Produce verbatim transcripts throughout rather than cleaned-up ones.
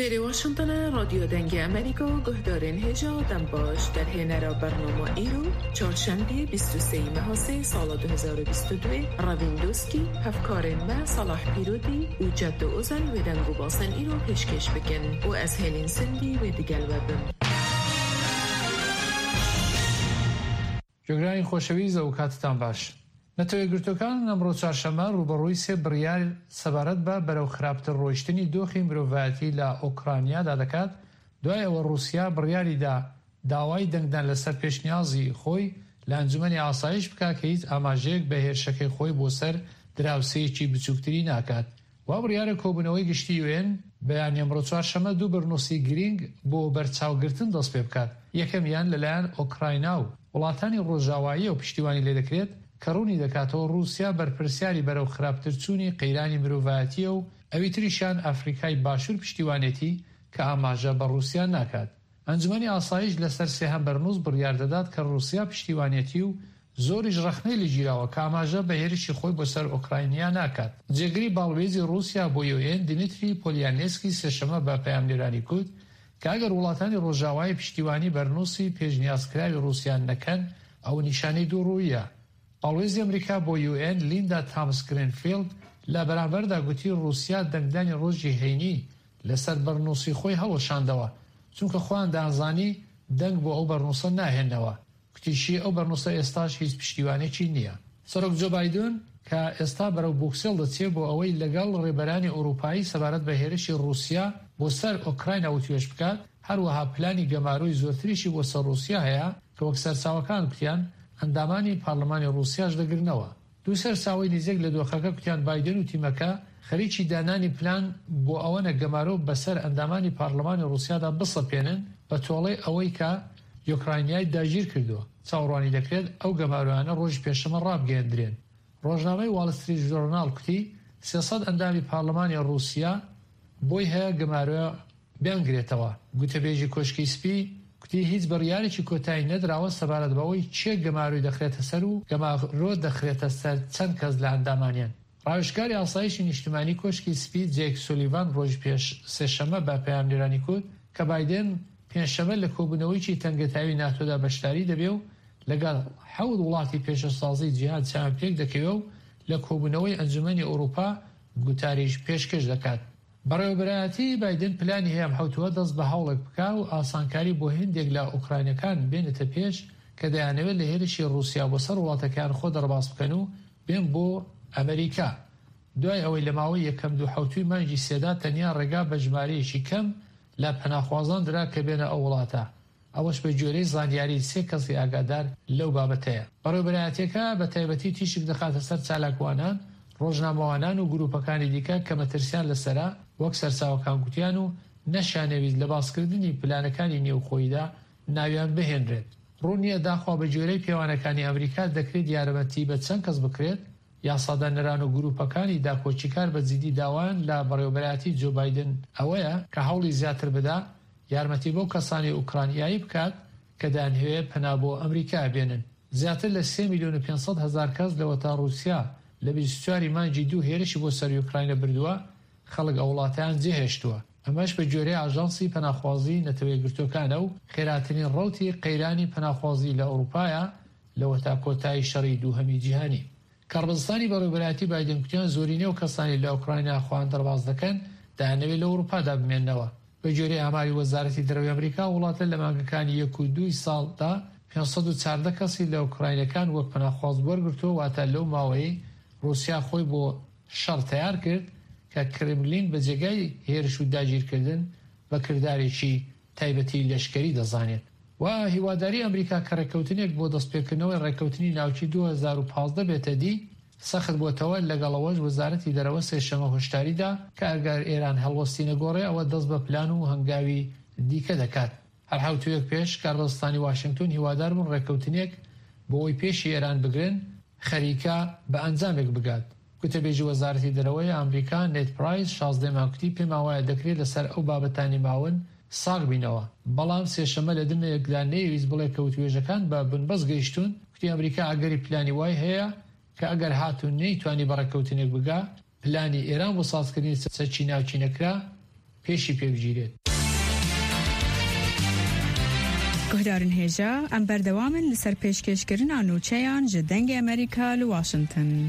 سری واشنطن رادیو دنگ امریکا گهدارین هجا دم باش در هنر برنامه ایرو چهارشنبه بیست و سه ماه سال دو هزار و بیست و دو روین دوسکی هفکارین ما صلاح پیرودی و جد و اوزن و دنگو باسن ایرو پیشکش بکن و از هلین سندی و دیگل وبن. جگرانی خوشویز و کاتتان باش. نەتەوەی گرتوەکان ئەمڕۆ چوارشەممە ڕوبەڕووی سێ بڕیار سەبارەت بە بەرەو خراپتر ڕۆیشتنی دۆخی مرۆڤایەتی لە ئۆکرانیادا دەکات دوای ئەوە رووسیا بڕیاریدا داوای دەنگدان لەسەر پێشنیازی خۆی لە ئەنجومەنی ئاسایش بکات کە هیچ ئاماژەیەک بە هێرشەکەی خۆی بۆ سەر دراوسەیەکی بچووکتری ناکات. وا بڕیارە کۆبوونەوەی گشتی یو ئێن بەیانی ئەمڕۆ چوارشەممە دوو بەرنووسی گرنگ بۆ بەرچاوگرتن دەست پێ بکات. یەکەمیان لەلایەن ئۆکراینیا و وڵاتانی ڕۆژاوایی و پشتیوانی لێ دەکرێت کە ڕوونی دەکاتەوە رووسیا بەرپرسیاری بەرەو خراپترچوونی قەیرانی مرۆڤایەتیە و ئەوی تریشان ئەفریقای باشوور پشتیوانێتی کە ئاماژە بە رووسیا ناکات. ئەنجومەنی ئاسایش لەسەر سێهەم بەرنووس بڕیار دەدات کە رووسیا پشتیوانێتی و زۆریش ڕەخنەی لەگیراوە کە ئاماژە بە هێرشی خۆی بۆ سەر ئۆکراینیا ناکات. جێگری باڵوێزی رووسیا بۆ یو ئێن دیمیتری پۆلیانێسکی سێشەمە بە پەیامنێرانی کوت کە ئەگەر وڵاتانی ڕۆژاوایی پشتیوانی بەرنووسی پێشنیازکراوی رووسیان نەکەن ئەو نیشانەی دووڕوویە. باڵوێزی ئەمریکا بۆ یو ئێن لیندا تامس گرینفیلد لە بەرامبەردا گوتی رووسیا دەنگدانی ڕۆژی هەینی لەسەر بەرنووسی خۆی هەڵەشاندەوە چونکە خۆیان دەزانی دەنگ بۆ ئەو بەرنووسە ناهێنەوە. گوتیشی ئەو بەرنووسە ئێستاش هیچ پشتیوانێکی نییە. سەرۆک جۆ بایدن کە ئێستا بەرەو بوکسێڵ دەچێت بۆ ئەوەی لەگەڵ ڕێبەرانی ئەوروپایی سەبارەت بە هێرشی رووسیا بۆ سەر ئۆکراینە وتوێژ بکات هەروەها پلانی گەماروی زۆرتریشی بۆ سەر رووسیا هەیە کە وەک سەرچاوەکان گوتیان ئەندامانی پارلەمانی رووسیاش دەگرنەوە. دوو سەرچاوی نزیک لە دۆخەکە گوتیان بایدن و تیمەکە خەریکی دانانی پلان بۆ ئەوەنە گەمارۆ بەسەر ئەندامانی پارلەمانی رووسیادا بسەپێنن بە تۆڵەی ئەوەی کە یۆکراینیای داگیر کردووە. چاوەڕوانی دەکرێت ئەو گەمارویانە ڕۆژ پێشەمە ڕابگەیەندرێن. ڕۆژنامەی واڵ ستریت ژۆرناڵ کوتی سێسەد ئەندامی پارلەمانی رووسیا بۆی هەیە گەمارۆیە بیانگرێتەوە. گوتەبێژی کۆشکی سپی کوتی هیچ بڕیارێکی کۆتایی نەدراوە سەبارەت بەوەی چێ گەماروی دەخرێتە سەر و گەمارۆ دەخرێتە سەر چەند کەس لە ئەندامانیان. ڕاوێژکاری ئاسایشی نیشتیمانی کۆشکی سپی جێک سولیڤان ڕۆژ پێش سێشەمە بە پەیامنێرانی کوت کە بایدن پێنجشەمە لە کۆبوونەوەیکی تەنگەتاوی ناتۆدا بەشداری دەبێ و لەگەڵ حەوت وڵاتی پێشەسازی جیهاد چاوان پێک دەکەوێ و لە کۆبوونەوەی ئەنجومەنی ئەوروپا گوتاریش پێشکەش دەکات. بەڕێوەبەرایەتی بایدن پلانی هەیە هەوتووە دەست بە هەوڵێک بکا و ئاسانکاری بۆ هێندێک لە ئوکراینەکان بێنێتە پێش کە دەیانەوێت لە هێرشی رووسیا بۆ سەر وڵاتەکان خۆ دەڕباس بکەن و بێن بۆ ئەمریکا. دوای ئەوەی لە ماوەی یەکەم دوو حەوتوی مانگی سێدا تەنیا ڕێگا بە ژمارەیەکی کەم لە پەناخوازان درا کە بێنە ئەو وڵاتە. ئەوەش بە جۆرەی زانیاری سێ کەسی ئاگادار لەو بابەتەیە. بەڕێوەبەرایەتەکە بە تایبەتی تیشک دەخاتە سەر چالاکوانان، ڕۆژنامەوانان و گروپەکانی دیکە کە مەترسیان لەسەرا وەک سەرچاوەکان گوتیان و نەشانەویست لە باسکردنی پلانەکانی نێوخۆیدا ناویان بهێنرێت. ڕوونیە داخوا بە جۆرەی پێوانەکانی ئەمریکا دەکرێت یارمەتی بە چەند کەس بکرێت. یاسادانەران و گروپەکانی داکۆچیکار بە جدی داوایان لە بەڕێوەبەرایەتی جۆ بایدن ئەوەیە کە هەوڵی زیاتر بدا یارمەتی بۆ کەسانی ئوکرانیایی بکات کە دەیانەوێت پەنا بۆ ئەمریکا بێنن. زیاتر لە سێ میلیۆن و پێنج سەد هەزار کەس لەوە تا رووسیا لە بیست و چوار مانگی دوو هێرشی بۆ سەر ئوکراینە بردووە خەڵک ئەو وڵاتیان جێهێشتووە. ئەمەش بە جۆرەی ئاژانسی پەناخوازی نەتەوەی گرتوەکانە و خێراترین ڕەوتی قەیرانی پەناخوازی لە ئەوروپایە لەوە تا کۆتایی شەڕی دووهەمی جیهانی. کاربستانی بەڕێوەبەرایەتی بایدن گوتیان زۆرینەی و کەسانی لە ئوکراینیا خۆیان دەرباز دەکەن دەیانەوێت لە ئەوروپادا بمێننەوە. بە جۆرەی ئاماری وەزارەتی دەرەوەی ئەمریکا وڵاتە لە مانگەکانی یەک و دووی ساڵدا پێنج سەد و چواردە کەسی لە ئوکراینەکان وەک پەناخواز وەرگرتووە واتە لەو ماوەی رووسیا خۆی بۆ شەڕ تەیار کرد کە کرملین بە جێگای هێرش و داگیرکردن بە کردارێکی تایبەتی لەشکری دەزانێت. و هیواداری ئەمریکا کە ڕێکەوتنێک بۆ دەستپێکردنەوەی ڕێکەوتنی ناوچی دوو هەزار و پانزدە بێتە دی سەخت بۆتەوە لەگەڵەوەش وەزارەتی دەرەوە سێشەمە هۆشداریدا کە ئەگەر ئێران هەڵوەستی نەگۆڕێ ئەوە دەست بە پلان و هەنگاوی دیکە دەکات. هەر حوتویەک پێش کاربستانی واشنگتن هیوادار بوون ڕێکەوتنێک بۆ ئەوی پێشی ئێران بگرن خەریکە بە ئەنجامێک بگات. گوتەبێژی وەزارەتی دەرەوەی ئەمریکا نێت پرایس شازدە مانگی پێم وایە دەکرێت لەسەر ئەو بابەتانی ماون ساغ بینەوە. بەڵام سێشەمە لە دمەیەکدا نەیویست بڵێ کە وتوێژەکان بە بنبەست گەیشتون. گوتی ئەمریکا ئەگەری پلانی وای هەیە کە ئەگەر هاتوون نەیتوانی بەڕێکەوتنێک بگا پلانی ئێران بۆ سازکردنی سەرچی ناوچینەکرا پێشی پێبژیرێت. گهدارن هێژا ئەم بەردەوامن لەسەر پێشکەشکردنا نوچەیان ji dengê Amerîka li Washington.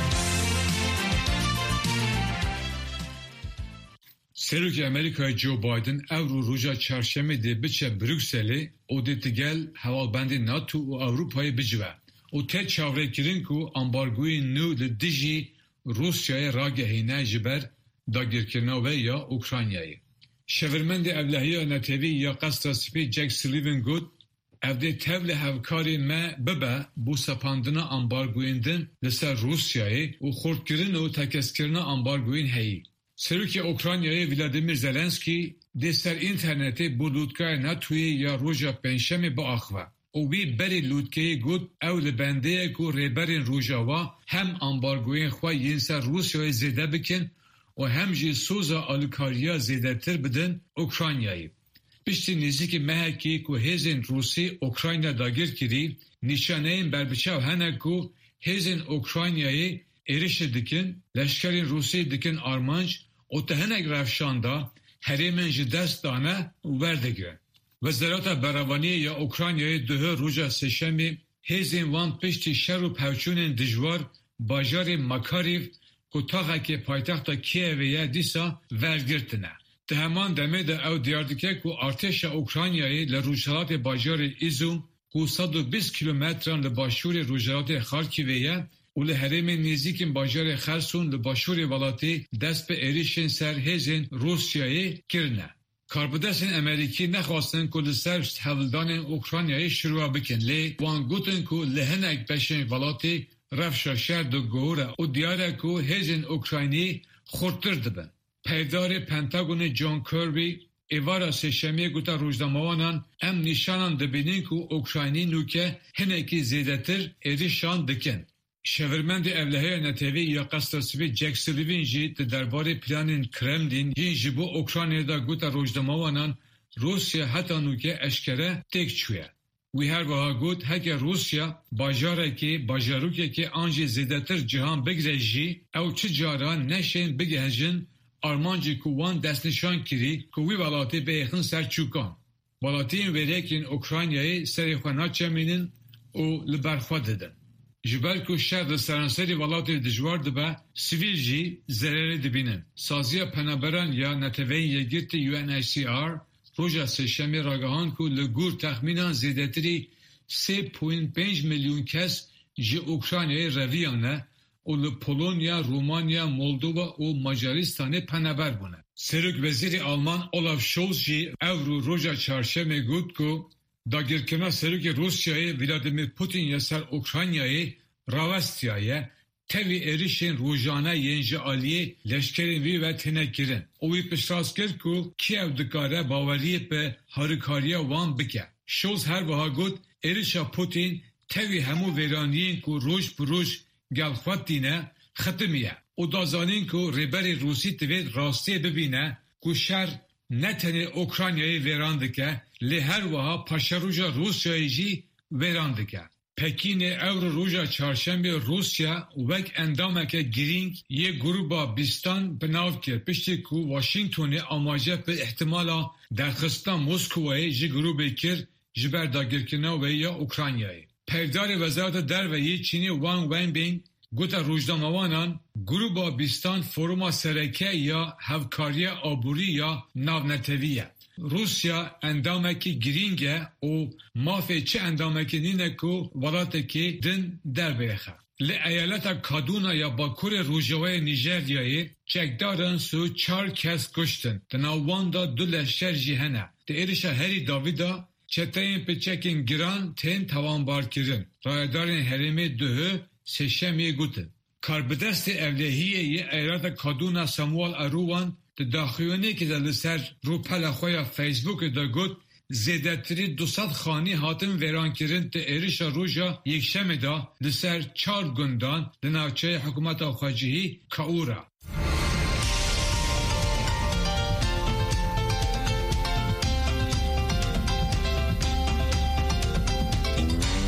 Serokê Amerîkayê Joe Biden ew roja çarşemê dê biçe Brükselê û dê tigel hevalbendê NATO û Ewropayê bicive û te çavrêkirin ku ambargoyên nû li dijî Rusyayê ragihîne ji ber dagirkirina wê ya Ukraynayê. Şevirmendê Evlehiya Netewî ya Qasra Spî Jack Sullivan got ev dê tev li hevkarê me bibe bû sepandina ambargoyên din li ser Rusyayê û xurtkirin û tekeskirina ambargoyên heyî. Serokê Ukraynayê Vladimir Zelenskî dê ser internetê bu lûtkaya NATOyê ya roja pênşemê biaxive û wî berê lûtkeyê got ew li bendeyek û rêberên Rojava hem ambargoyên xwe yên ser Rusyayê zêde bikin û hem jî soza alîkariya zêdetir bidin Ukraynayê. Piştî nêzîkî mehekî ku hêzên Rûsî Ukrayna dagir kirî, nîşaneyên berbiçav hene ku hêzên Ukraynayê êrişê dikin, leşkerên Rûsî dikin armanc û te hinek revşanda herêmên ji dest dane û werdigirin. Wezareta Beravaniyê ya Ukraynayê duhê roja sêşemê hêzên wan piştî şer û pevçûnên dijwar bajarê Makarîv ku taxekê paytexta Kievê ye dîsa wergirtine. Di heman demê de ew diyar dike ku artêşa Ukraynayê li rûjelatê bajarê Îzum ku sed û bîst kilometran li başûrê rûjelatê Xarkîvê ye û li herêmên nêzîkên bajarê Xerson li başûrê welatê dest bi êrişên ser hêzên Rusyayê kirine. Karbidestên Amerîkî nexwastin ku li ser hevldanên Ukraynayê şîrwa bikin lê wan gotin ku li hinek beşên welatê revşa şer diguhore û diyar e ku hêzên Ukraynî xurttir dibin. Peydarê Pentagonê John Kirby êvara sêşemiyê gota rojnamawanan em nîşanan dibînin ku Ukraynî nûke hinekî zêdetir êrişan dikin. Şevirmendê Evlehiya Netewî ya Qasra Spî Jack Sullivan jî di derbarê planên Kremlin yên ji bo Ukraynayê da gota rojnamawanan Rusya heta nûke eşkere têk çûye. Wî her wiha got heke Rusya bajarekê bajarokekê an jî zêdetir cihan bigire jî ew çi cara neşên bigehejin armancê ku wan destnîşan kirî ku wî welatê bêyexin ser çûkan. Welatiyên wêrekên Ukraynayê serê xwe naçemînin û li ber xwe didin. Ji ber ku şer li seranserê welatê dijwar dibe, sivîl jî zererê dibînin. Saziya Penaberan ya Neteweyên Yekgirtî U N H C R roja sêşemê ragihan ku li gûr texmînan zêdetirî sê û pênc milyon kes ji Ukraynayê reviyane û li Polonya, Romanya, Moldova û Macaristanê peneber bûne. Serok Wezîrê Alman Olaf Scholz jî ev rû roja çarşemê got ku dagirkirina Serokê Rusyayê Vladimir Putin ya ser Ukraynayê rawestiyaye tevî êrişên rojane yên ji aliyê leşkerên wî ve têne kirin û wî piştrast kir ku Kiev dikare baweriyê bi harîkariya wan bike. Scholz her wiha got êrişa Putin tevî hemû wêraniyên ku roj bi roj gelxwetîne xitimiye û da zanîn ku rêberê Rûsî divê rastiyê bibîne ku şer ne tenê Ukraynayê wêran dike lê her wiha paşeroja Rusyayê jî wêran dike. Pekînê ew roja çarşembê Rusya wek endameke girîng yê gruba bîstan binav kir piştî ku Washingtonê amaje bi ihtimala derxistina Moskowayê ji grubê kir ji ber dagirkirina wê ya Ukraynayê. Peydarê Wezareta Derveyê Çînê Wang Wenbin gota rojnamawanan gruba bîstan foruma sereke ya hevkariya aborî ya navnetevî ye. Rusya endamekî girîng e û mafê çi endamekî nîne ku welatekî din derbiyexe. Li eyaleta Kaduna ya Bakurê Rojavayê Nîjeryayê çekdaran su çar kes kuştin. Di nav wan da du leşker jî hene. Di êrişa herî davî da çeteyên piçekên giran tên tawanbarkirin. Rayedarên herêmê duhê sêşemiyê gotin. Karbidestê Evlehiyê yê eyaleta Kaduna Samuel Aruwan di daxuyonekê de li ser rûpela xwe ya Facebookê de got zêdetirî du sed xanî hatin wêrankirin di êrişa roja yekşemê da li ser çar gundan li navçeyê hikûmeta xwecihî Kaûra.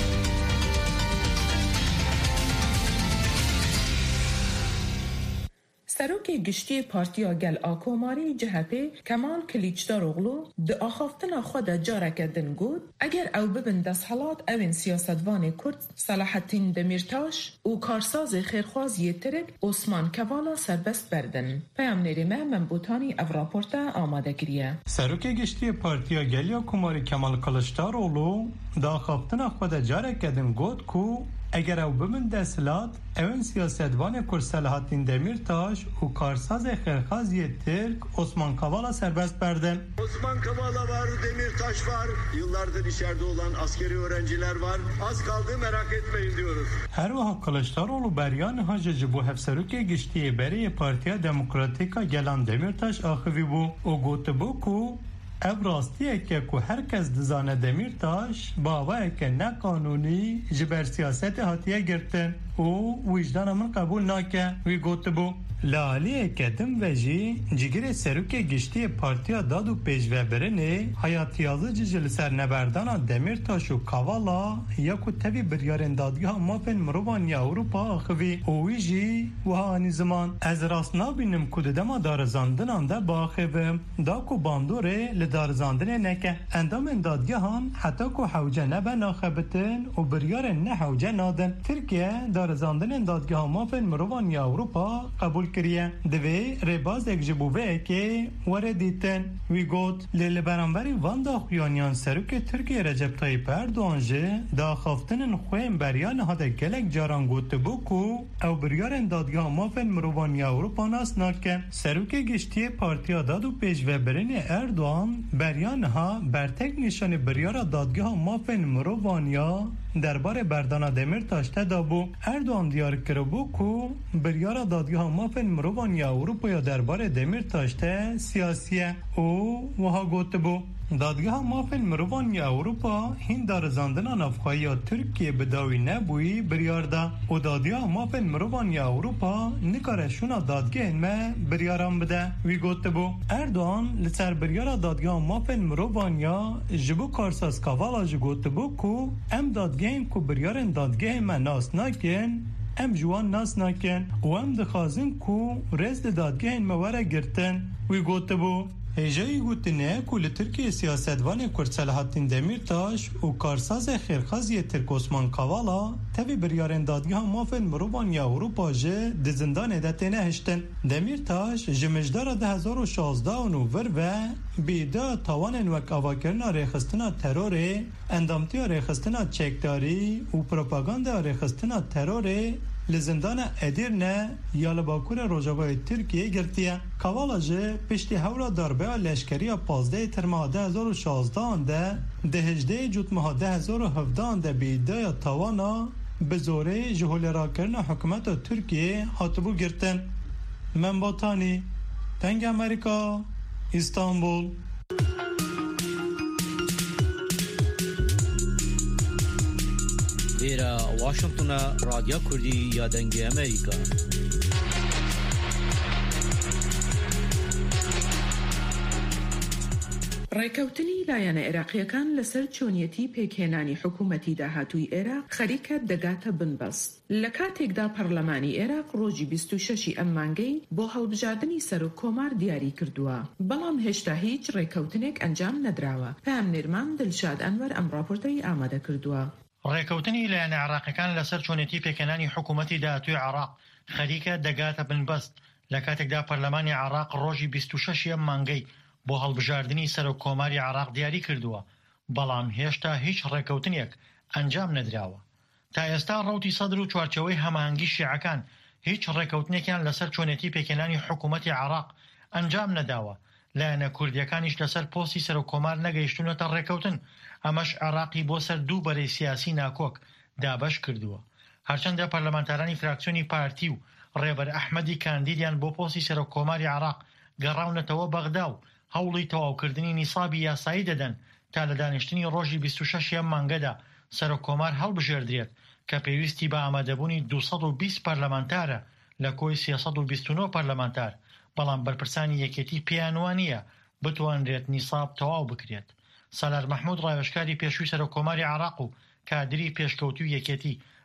سروک سروک گشتی پارتیا گل آکوماری جهپی کمال کلیچداروغلو د آخافتن خود جارک دنگود اگر او ببن دست حالات اوین سیاستوان کرد صلاح الدین دمیرتاش و کارساز خیرخواز یترک عثمان کوالا سربست بردن. پیام نریمه منبوطانی او راپورتا آماده گریه. سروک گشتی پارتیا گل آکوماری کمال کلیچداروغلو د آخافتن خود جارک دنگود کو اگر او بمن دستلات اون سیاستوان کرد صلاح الدین دمیرتاش و کارساز خیرخواز ترک Osman Kavala serbest berdin. Osman Kavala var, Demirtaş var, yıllardır içeride olan askeri öğrenciler var. Az kaldı, merak etmeyin diyoruz. Her vaha Kılıçdaroğlu beryan hacıcı bu hefseruke geçtiği beri Partiya Demokratika gelen Demirtaş ahıvi bu. O gotu bu ku ev rastiye ki ku herkes dizane Demirtaş bavaya ki ne kanuni jiber siyaseti hatiye girtin. O vicdana min kabul nake ve gotu bu. Laliye kedim ve ji cigire seruke geçtiği partiya dadu pejveberine hayatiyazı cicil serneberdana Demirtaş u Kavala yaku tevi bir yarın dadgah mafen mrovan ya Avrupa ahvi o ji ve hani zaman ez rasna binim kudedema darzandınan da bahevim da ku bandore le darzandine neke endam endadgahan hatta ku havca nebe nakhebetin u bir yarın ne havca nadin Türkiye darzandine dadgah mafen mrovan ya Avrupa kabul kiriye devê rêbazek ji bo vêyekê were dîtin wî got lê li beramberî van daxuyaniyan serokê Tirkiye Recep Tayyip Erdogan jî daxaftinên xwe yên beriya nihade gelek caran gotibû ku ew biryarên dadgeha mafên mirovan ya Ewropa nas nake. Serokê Geştiye Partiya Dad û Pêşveberînê Erdogan beriya niha bertek nîşanê biryara dadgeha mafên mirovan ya derbarê berdana Demirtaş te dabû. Erdogan diyar kiribû ku biryara dadgeha mafên mirovan ya Ewropaya derbarê Demirtaş te siyasiye û wiha gotibû. Dadgeha mafên mirovan ya Ewropa hîn darizandina navxweya Tirkiye bi dawî nebûyî biryar da û dadgeha mafên mirovan ya Ewropa nikare şûna dadgehên me biryaran bide wî gotibû. Erdogan li ser biryara dadgeha mafên mirovan ya ji bo Karsas Kavala jî gotibû ku em dadgehên ku biryarên dadgehê me nas nakin em ji wan nas nakin û em dixwazin ku rêz di dadgehên me were girtin wî gotibû. Hêjeyî gotine ku li Tirkiye siyasetvanê Kurd Selahattin Demirtaş û karsazê xêrxwaziyê Tirk Osman Kavala tevî biryarên dadgeha mafên mirovan ya Ewropa jî di zindanê de têne hiştin. Demirtaş ji mijdara di hezar û şazda û nûvir ve bi îdia tawanên wek avakirina rêxistina terorê, endamtiya rêxistina çekdarî û propaganda rêxistina terorê li zindana Edirne ya li Bakurê Rojavayê Tirkiye girtiye. Kavala jî piştî hewra darbeya leşkeriya pazdeyê terma de hezar û şazdan de di hejdeyê cutmeha de hezar û hevdan de bi îdiaya tawana bi zorê ji holerakirina hikûmeta Tirkiye hatibû girtin. Membatanî Deng Amerika İstanbul. Vera Washington'a Radyo Kurdi ya Dengê Amerika. ڕێکەوتنی لایەنە عێراقیەکان لەسەر چۆنیەتی پێکهێنانی حکوومەتی داهاتووی عێراق خەریکە دەگاتە بنبەست. لە کاتێکدا پەرلەمانی عێراق ڕۆژی بیست و شەشی ئەم مانگەی بۆ هەڵبژاردننی سەر و کۆمار دیاری کردووە. بەڵام هێشتا هیچ ڕێکەوتنێک ئەنجام نەدراوە. پام نێرمان دڵشاد ئەنوەر ئەم ڕاپۆرتەی ئامادە کردووە. ڕێکەوتنی لایەنە عێراقیەکان لەسەر چۆنیەتی پێکهێنانی حکوومەتی داهاتووی عێراق خەریکە دەگاتە بنبەست لە کاتێکدا پەرلەمانی عێراق ڕۆژی بیست و شەشی ئەم مانگەی بۆ هەڵبژاردننی سەر و کۆماری عێراق دیاری کردووە. بەڵام هێشتا هیچ ڕێکەوتنێک ئەنجام نەدراوە. تا ئێستا ڕەوتی سەدر و چوارچەوەی هەماهەنگی شیعەکان هیچ ڕێکەوتنێکیان لەسەر چۆنیەتی پێکهێنانی حکوومەتی عێراق ئەنجام نەداوە. لایەنە کوردیەکانیش لەسەر پۆستی سەر و کۆمار نەگەیشتونەتە ڕێکەوتن. ئەمەش عێراقی بۆ سەر دوو بەرەی سیاسی ناکۆک دابەش کردووە. هەرچەندە پەرلەمانتارانی فراکسیۆنی پارتی و ڕێبەر ئەحمەدی کاندیدیان بۆ پۆستی سەر و کۆماری عێراق گەڕاونەتەوە بەغدا و هەوڵی تەواوکردنی نیسابی یاسایی دەدەن تا لە دانیشتنی ڕۆژی بیست و شەشی ئەم مانگەدا سەر و کۆمار هەڵبژێردرێت کە پێویستی بە ئامادەبوونی دووسەد و بیست پەرلەمانتارە لە کۆی سێسەد و بیست و نۆ پەرلەمانتار. بەڵام بەرپرسانی یەکێتی پێیان وانە بتوانرێت نیساب تەواو بکرێت. سالار مەحموود ڕاوێژکاری پێشووی سەر و کۆماری عێراق و کادری پێشکەوتوی یەکێتی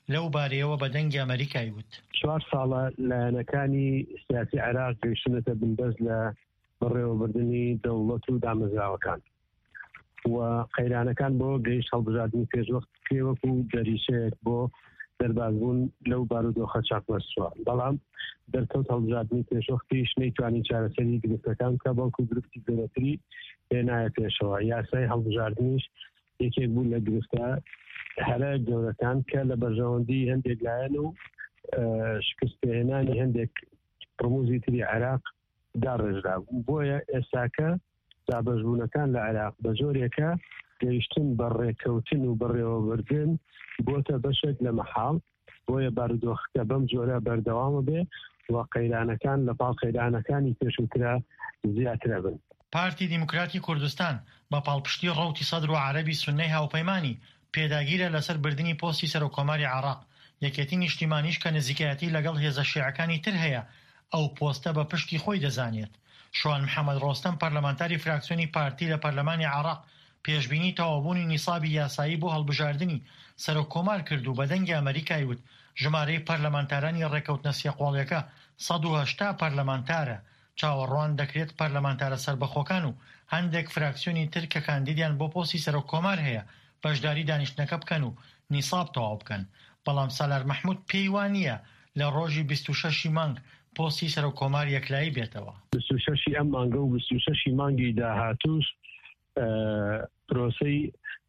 لەو بارەیەوە بە دەنگی ئەمریکای وت. چوار ساڵە لایەنەکانی سیاسی عێراق گەیشتنەتە بنبەست لە بەڕێوەبردننی دەوڵەت و دامەزراوەکان و قەیرانەکان بۆ گەیشت هەڵبژاردننی پێشوەخت پێوەکو دەریشەیەک بۆ دەربازبوون لەو بارودۆخە چاکمەسووە، بەڵام دەرکەوت هەڵبژاردننی پێشوەختیش نەیتوانی چارەسەری گرفتەکان بکە، بەڵکو گرفتی گەورەتری هێنایە پێشەوە. یاسای هەڵبژاردننیش یەکێک بوو لە گرفتە هەرە گەورەکان کە لە بەرژەوەندی هەندێک لایەن و شکستهێنانی هەندێک ڕموزی تری عێراق داڕێژرا. بۆیە ئێستاکە دابەشبوونەکان لە عێراق بە جۆرێکە گەیشتن بە ڕێکەوتن و بەڕێوەبردن بۆتە بەشێک لە مەحاڵ، بۆیە بارودۆخەکە بەم جۆرە بەردەوامە بێ و قەیرانەکان لە پاڵ قەیرانەکانی پێشووترا زیاترە بن. پارتی دیموکراتی کوردستان بە پاڵپشتی ڕەوتی سەدر و عەرەبی سوننەی هاوپەیمانی پێداگیرە لەسەر بردننی پۆستی سەرۆکۆماری عێراق. یەکێتی نیشتیمانیش کە نزیکایەتی لەگەڵ هێزە شیعەکانی تر هەیە ئەو پۆستە بە پشتی خۆی دەزانێت. شوان محەممەد ڕۆستەم پەرلەمانتاری فراکسیۆنی پارتی لە پەرلەمانی عێراق پێشبینی تەواوبوونی نیسابی یاسایی بۆ هەڵبژاردننی سەرۆکۆمار کرد و بە دەنگی ئەمریکای وت ژمارەی پەرلەمانتارانی ڕێکەوتنە سێقواڵیەکە سەد و هەشتا پەرلەمانتارە. چاوەڕوان دەکرێت پەرلەمانتارە سەربەخۆکان و هەندێک فراکسیۆنی تر کە کاندیدیان بۆ پۆستی سەرۆکۆمار هەیە بەشداری دانیشتنەکە بکەن و نیساب تەواو بکەن. بەڵام سالار مەحموود پێی وانە لە ڕۆژی بیست و شەشی مانگ پۆستی سەرۆکۆمار یەکلایی بێتەوە. بیست و شەشی ئەم مانگە و بیست و شەشی مانگی داهاتووش پرۆسەی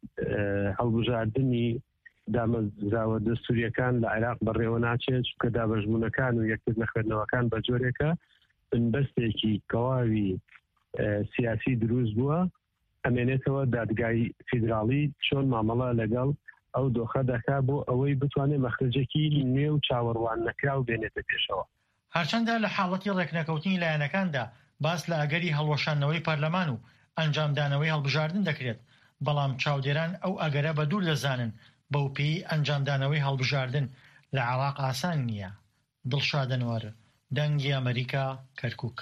هەڵبژاردننی دامەزراوە دەستوریەکان لە عێراق بەڕێوە ناچێت، چونکە دابەشبوونەکان و یەکتر نەخێنەوەکان بە جۆرێکە بنبەستێکی کەواوی سیاسی دروست بووە، ئەمێنێتەوە دادگای فیدراڵی چۆن مامەڵە لەگەڵ ئەو دۆخە دەکا بۆ ئەوەی بتوانێت مەخرجێکی نوێ و چاوەڕوان نەکراو بێنێتە پێشەوە. هەرچەندە لە حاڵەتی ڕێکنەکەوتنی لایەنەکاندا باس لە ئەگەری هەڵوەشانەوەی پەرلەمان و ئەنجامدانەوەی هەڵبژاردن دەکرێت، بەڵام چاودێران ئەو ئەگەرە بە دوور دەزانن بەو پێی ئەنجامدانەوەی هەڵبژاردن لە عێراق ئاسان نییە. دڵشاد ئەنوەر، دەنگی ئەمریکا، کەرکووک.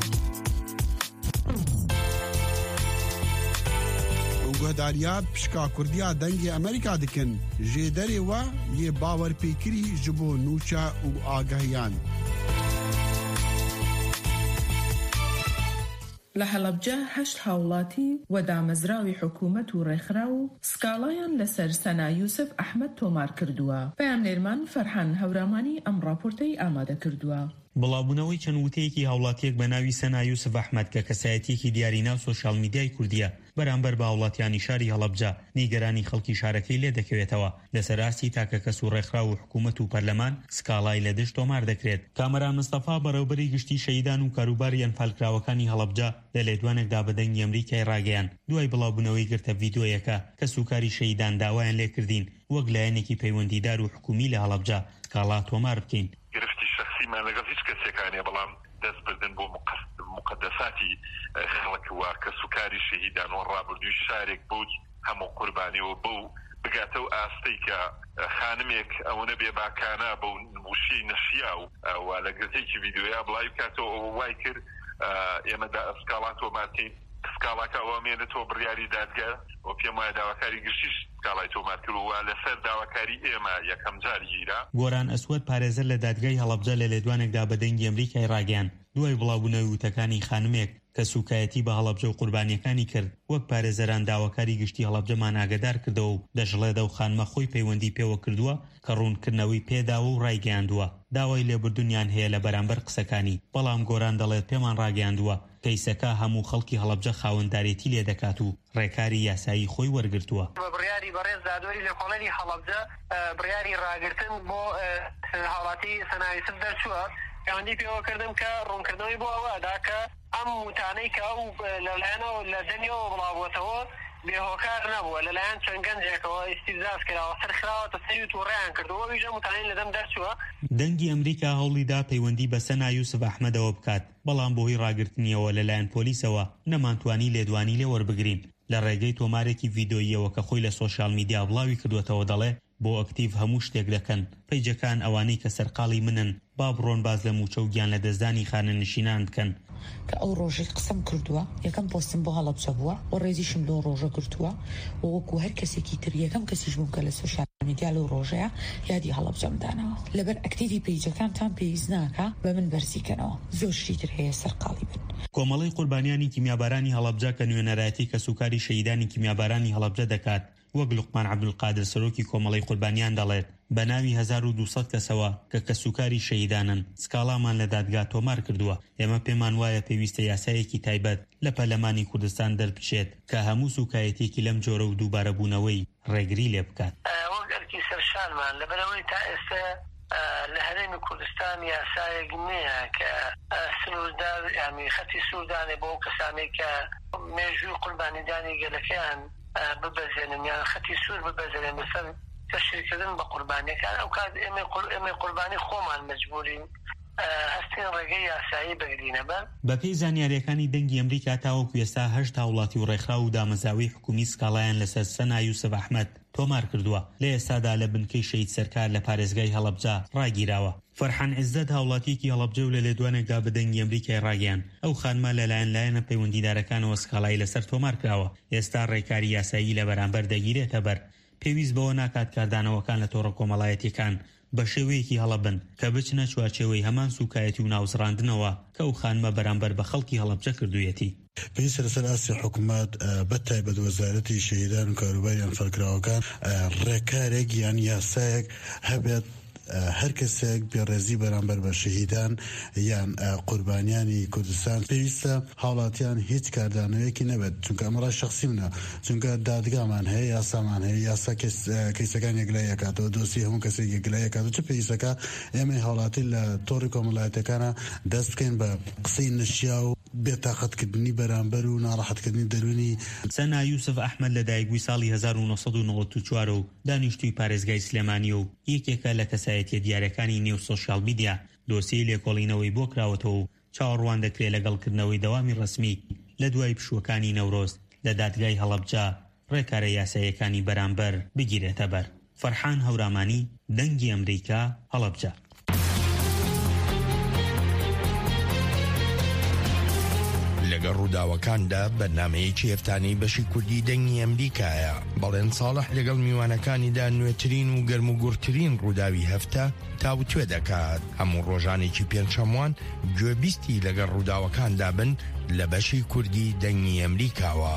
گۆداریات پشکا کوردیا دەنگی ئەمریکا دکن ژێ دەرێوە یێ باوەرپێکری ji bo nûça û agahiyan. لە هەڵەبجە هەشت هاوڵاتی و دامەزراوی حکوومەت و ڕێکخرا و سکاڵایان لەسەر سەنا یوسف ئەحمەد تۆمار کردووە. پەیامنێرمان فەرحان هەورامانی ئەم ڕاپۆرتەی ئامادە کردووە. بڵاوبوونەوەی چەند وتەیەکی هاوڵاتیەک بە ناوی سەنا یوسف ئەحمەد کە کەسایەتیەکی دیاریناو سۆشیال میدیای کوردیە بەرامبەر بە هاوڵاتیانی شاری هەڵەبجە نیگەرانی خەڵکی شارەکەی لێ دەکەوێتەوە لەسەر ئاستی تاکە کەس و ڕێکخرا و حکوومەت و پەرلەمان سکاڵای لە دشت تۆمار دەکرێت. کامەران مستەفا بەڕێوەبەری گشتی شەیدان و کاروباریان فالکراوەکانی هەڵەبجە لە لێدوانێکدا بە دەنگی ئەمریکای ڕاگەیان دوای بڵاوبوونەوەی گرتە ڤیدیۆیەکە کە سوکاری شەیدان داوایان لێ کردین وەک لایەنێکی پەیوەندیدار و حکومی لە هەڵەبجە سکاڵا تۆمار بکەین. من لەگەڵ هیچ کەسێکانێ بەڵام دەستبردن بۆ مقدساتی خەڵک وە کە سوکاری شەهیدان و ڕابردووی شارێک بۆ هەموو قوربانیەوە بۆ بگاتە و ئاستەی کە خانمێک ئەوەنە بێ باکانە بۆ وشەی نەشیا و لە گرتێکی ڤیدیۆیا بڵاوی بکاتەوە ئەوە وای کرد ئێمە سکاڵات تۆمارکەین سکاڵاکە ئەوەمێنێتەوە بڕیاری دادگا و پێم وایە داواکاری گشتیش سکاڵای تۆمار کردووە لەسەر داواکاری ئێمە یەکەم جار گیرا. گۆران ئەسوەد پارێزەر لە دادگای هەڵەبجە لە لێدوانێکدا بە دەنگی ئەمریکای ڕاگەیان دوای بڵاوبوونەوەی وتەکانی خانمێک کە سوکایەتی بە هەڵەبجە و قوربانیەکانی کرد وەک پارێزەران داواکاری گشتی هەڵەبجەمان ئاگادار کردەوە و دەژڵێدە و خانمە خۆی پەیوەندی پێوە کردووە کە ڕوونکردنەوەی پێداوە و ڕایگەیاندووە داوای لێبوردنیان هەیە لە بەرامبەر قسەکانی، بەڵام گۆران دەڵێت پێمان ڕاگەیاندووە کەیسەکە هەموو خەڵکی هەڵەبجە خاوەنددارێتی لێ دەکات و ڕێکاری یاسایی خۆی وەرگرتووە. بڕیاری بەڕێز دادوەری لە کۆڵەری هەڵەبجە بڕیاری ڕاگرتن بۆ هاوڵاتی سەنا یوسف دەرچووە پەیوەندی پێوە کردم کە ڕوونکردنەوەی بۆ ئەوەدا کە ئەم وتانەی کە ئەو لەلایەنەوە لە دەنیەوە بڵاوبووەتەوە بێهۆکار نەبووە لەلایەن چەند گەنجێکەوە ئیستیفزاز کراوە سەرخراوەتە سەری و تووڕێیان کردووە ویژە وتانەی لەدەم دەرچووە. دەنگی ئەمریکا هەوڵیدا پەیوەندی بە سەنا یوسف ئەحمەدەوە بکات بەڵام بۆهۆی ڕاگرتنیەوە لەلایەن پۆلیسەوە نەمانتوانی لێدوانی لێ وەربگرین. لە ڕێگەی تۆمارێکی ڤیدیۆییەوە کە خۆی لە سۆشیال میدیا بڵاوی کردوێتەوە دەڵێ بۆ ئەکتیڤ هەموو شتێک دەکەن پەیجەکان ئەوانەی کە سەرقاڵی منن با بڕۆن باز لە موچە و گیان لە دەستدانی خانە نشینان بکەن کە ئەو ڕۆژەی قسم کردووە یەکەم پۆستم بۆ هەڵەبجە بووە و ڕێزیشم لەو ڕۆژە گرتووە و وەکو هەر کەسێکی تر یەکەم کەسیش بووم کە لە سوشیال میدیا لەو ڕۆژەیە یادی هەڵەبجەمدانەوە. لەبەر ئەکتیڤی پیجەکانتان پێویست ناکە بە من بەرزیکەنەوە، زۆر شتی تر هەیە سەرقاڵی بن. کۆمەڵی قوربانیانی کیمیابارانی هەڵەبجە کە نوێنەرایەتی کە سوکاری شەهیدانی کیمیابارانی هەڵەبجە دەکات، وەک لوقمان عەبدولقادر سەرۆکی کۆمەڵی قوربانیان دەڵێت، بە ناوی هەزار و دووسەد کەسەوە کە کە سوکاری شەهیدانن سکاڵامان لە دادگا تۆمار کردووە. ئێمە پێمان وایە پێویستە یاسایەکی تایبەت لە پەرلەمانی کوردستان دەربچێت کە هەموو سوکایەتێکی لەم جۆرە و دووبارە بوونەوەی ڕێگری لێ بکات. وەک ئەرکی سەرشانمان لەبەرەوەی تا ئێستا لە هەرێمی کوردستان یاسایەک نییە کە سنووردار یعنی خەتی سوودانێ بۆ کەسانێک کە مێژووی قوربانیدانی گەلەکەیان ببەزێنن یان خەتی سوور ببەزێنن بەسەر تەشریکردن بە قوربانیەکان. ئەو کات ئێمە قوربانی خۆمان مەجبورین هەستین ڕێگەی یاسایی بگرینە بەر. بە پێی زانیاریەکانی دەنگی ئەمریکا تاوەکو ئێستا هەشت هاوڵاتی و ڕێکخراو و دامەزراوەی حکومی سکاڵایان لەسەر سەنا یوسف ئەحمەد تۆمار کردووە. لە ئێستادا لە بنکەی شەهید سەرکار لە پارێزگای هەڵەبجە ڕاگیراوە. فەرحان عیززەت هاوڵاتیەکی هەڵەبجە و لە لێدوانێکدا بە دەنگی ئەمریکای ڕاگەیان. ئەو خانمە لەلایەن لایەنە پەیوەندیدارەکانەوە سکاڵایی لەسەر تۆمار کراوە. ئێستا ڕێکاری یاسایی لە بەرامبەر دەگیرێتە بەر. پێویست بەوە ناکات کاردانەوەکان لە تۆڕە کۆمەڵایەتیەکان بە شێوەیەکی هەڵەبن کە بچنە چوارچێوەی هەمان سوکایەتی و ناوزڕاندنەوە کە ئەو خانمە بەرامبەر بە خەڵکی هەڵەبجە کردوویەتی. پێویستە لەسەر ئاسی حکوومەت بەتایبەت وەزارەتی شەهیدان و کاروباریان فەرکراوەکان ڕێکارێک یان یاسایەک هەبێت هەر کەسێک بێڕێزی بەرامبەر بە شەهیدان یان قوربانیانی کوردستان پێویستە هاوڵاتیان هیچ کاردانەوەیەکی نەبێت، چونکە ئەمڕا شخصی منە، چونکە دادگامان هەیە، یاسامان هەیە، یاسا کەیسەکان یەکلای یەکاتەوە، دۆسی هەموو کەسێک یەکلای یەکاتەوە. چ پێویستەکە ئێمە هاوڵاتی لە تۆڕی کۆمەڵایەتەکانە دەست بکەین بە قسەی نشیا و بێتاقەتکردنی بەرامبەر و ناڕەحەتکردنی دەرونی. سەنا یوسف ئەحمەد لە دایکبووی ساڵی هەزار و نۆسەد و نۆڤەت و چوار و دانیشتووی پارێزگای سلێمانی و یەکێکە لە کەسایەتیە دیارەکانی نێو سۆشیال میدیا دۆسیی لێکۆڵینەوەی بۆ کراوەتەوە و چاوەڕوان دەکرێت لەگەڵکردنەوەی دەوامی ڕسمی لە دوای پشووەکانی نەورۆز لە دادگای هەڵەبجە ڕێکارە یاساییەکانی بەرامبەر بگیرێتە بەر. فەرحان هەورامانی، دەنگی ئەمریکا، هەڵەبجە. لەگەڵ ڕووداوەکاندا بەرنامەیەکی هەفتانەی بەشی کوردی دەنگی ئەمریکایە. بەڵێن ساڵح لەگەڵ میوانەکانیدا نوێترین و گەرم و گورترین ڕووداوی هەفتە تاوتوێ دەکات. هەموو ڕۆژانێکی پێنجشەموان گوێبیستی لەگەڵ ڕووداوەکاندا بن لە بەشی کوردی دەنگی ئەمریکاوە.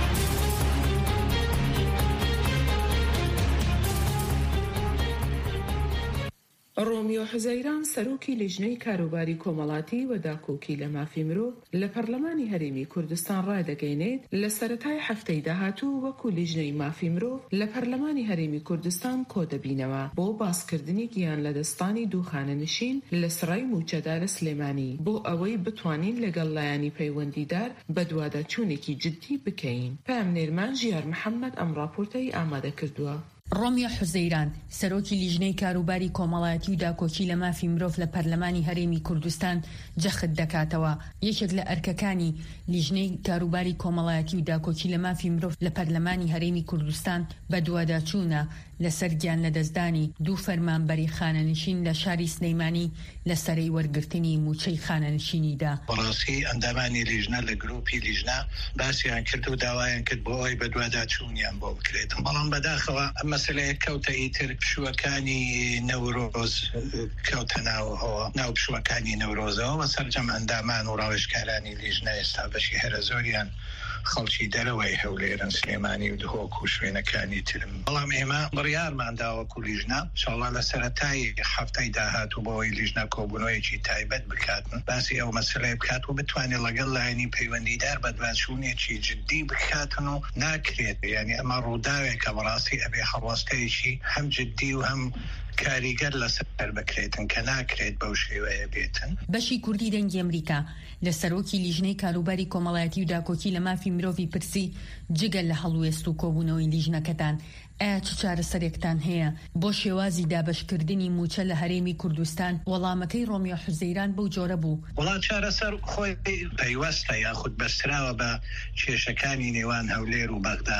ڕۆمیۆ حوزەیران سەرۆکی لیژنەی کاروباری کۆمەڵاتی و داکۆکی لە مافی مرۆڤ لە پەرلەمانی هەرێمی کوردستان ڕادەگەیەنێت لە سەرەتای هەفتەی داهاتوو وەکو لیژنەی مافی مرۆڤ لە پەرلەمانی هەرێمی کوردستان کۆدەبینەوە بۆ باسکردنی گیان لە دەستانی دووخانە نشین لە سڕای موچەدا لە سلێمانی بۆ ئەوەی بتوانین لەگەڵ لایانی پەیوەندیدار بە دوواداچوونێکی جددی بکەین. پامنێرمان ژیار محەممەد ئەم راپۆرتەی ئامادە کردووە. ڕۆمیۆ حوزەیران سەرۆکی لیژنەی کاروباری کۆمەڵایەتی و داکۆکی لە مافی مرۆڤ لە پەرلەمانی هەرێمی کوردستان جەخت دەکاتەوە. یەکێک لە ئەرکەکانی لیژنەی کاروباری کۆمەڵایەتی و داکۆکی لە مافی مرۆڤ لە پەرلەمانی هەرێمی کوردستان بە دوواداچوونە لەسەر گیان لە دەستدانی دوو فەرمانبەری خانەنشین لە شاری سلەیمانی لە سەرەی وەرگرتنی موچەی خانەنشینیدا. بەڕاستی ئەندامانی لیژنە لە گروپی لیژنە باسییان کرد و داوایان کرد بۆ ئەوی بە دوواداچوونیان بۆ بکرێتن، بەڵام بەداخەوە مەسەلەیە کەوتە ئیتر پشووەکانی نەورۆز کەوتە ناوەوە ناو پشووەکانی نەورۆزەوە بە سەرجەم ئەندامان و ڕاوێژکارانی لیژنە ئێستا بەشی هەرە زۆریان خەڵکی دەرەوەی هەولێرن سلێمانی و دهۆک و شوێنەکانی ترم. بەڵام ئێمە بڕیارمان داوەکو لیژنە ئینشاڵڵا لە سەرەتای هەفتەی داهاتوو بۆەوەی لیژنە کۆبوونەوەیەکی تایبەت بکاتن، باسی ئەو مەسەلەی بکات و بتوانێت لەگەڵ لایەنی پەیوەندیدار بە دوواداچوونێکی جددی بکاتن و ناکرێت. یعنی ئەمە ڕووداوێکە بەڕاستی ئەبێ هەڵوەستەیەکی هەم جددی و هەم کاریگەر لەسەر بکرێتن کە ناکرێت بەو شێوەیە بێتن. بەشی کوردی دەنگی ئەمریکا لە سەرۆکی لیژنەی کاروباری کۆمەڵایەتی و داکۆکی لە مافی مرۆڤی پرسی جگەل لە هەڵوێست و کۆبوونەوەی لیژنەکەتان ئایا چ چارەسەرێکتان هەیە بۆ شێوازی دابەشکردنی موچە لە هەرێمی کوردستان؟ وەڵامەکەی ڕۆمیۆ حوزەیران بەو جۆرە بوو. وڵات چارەسەر خۆی پەیوەستە یاخود بەستراوە بە کێشەکانی نێوان هەولێر و بەغدا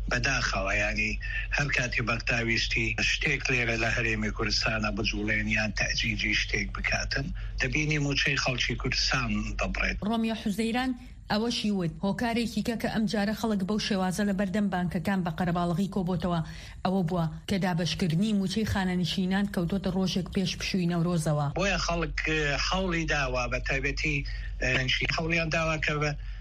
بەداخەوە ینی هەر کاتی بەختاویستی شتێک لێرە لە هەرێمی کوردستانە بجوڵێن یان تەجیجی شتێک بکاتن دەبینی موچەی خەڵکی کوردستان دەبڕێت. ڕۆمیا حوزەیران ئەوەشی وت هۆکارێکی کە کە ئەم جارە خەڵک بەو شێوازە لە بەردەم بانکەکان بە قەرەباڵغی کۆبۆتەوە ئەوە بووە کە دابەشکردنی موچەی خانەنشینان کەوتۆتە ڕۆژێک پێش پشووی نەورۆزەوە. بۆیە خەڵک حەوڵی داوا بە تایبەتی حەوڵیان داوا کە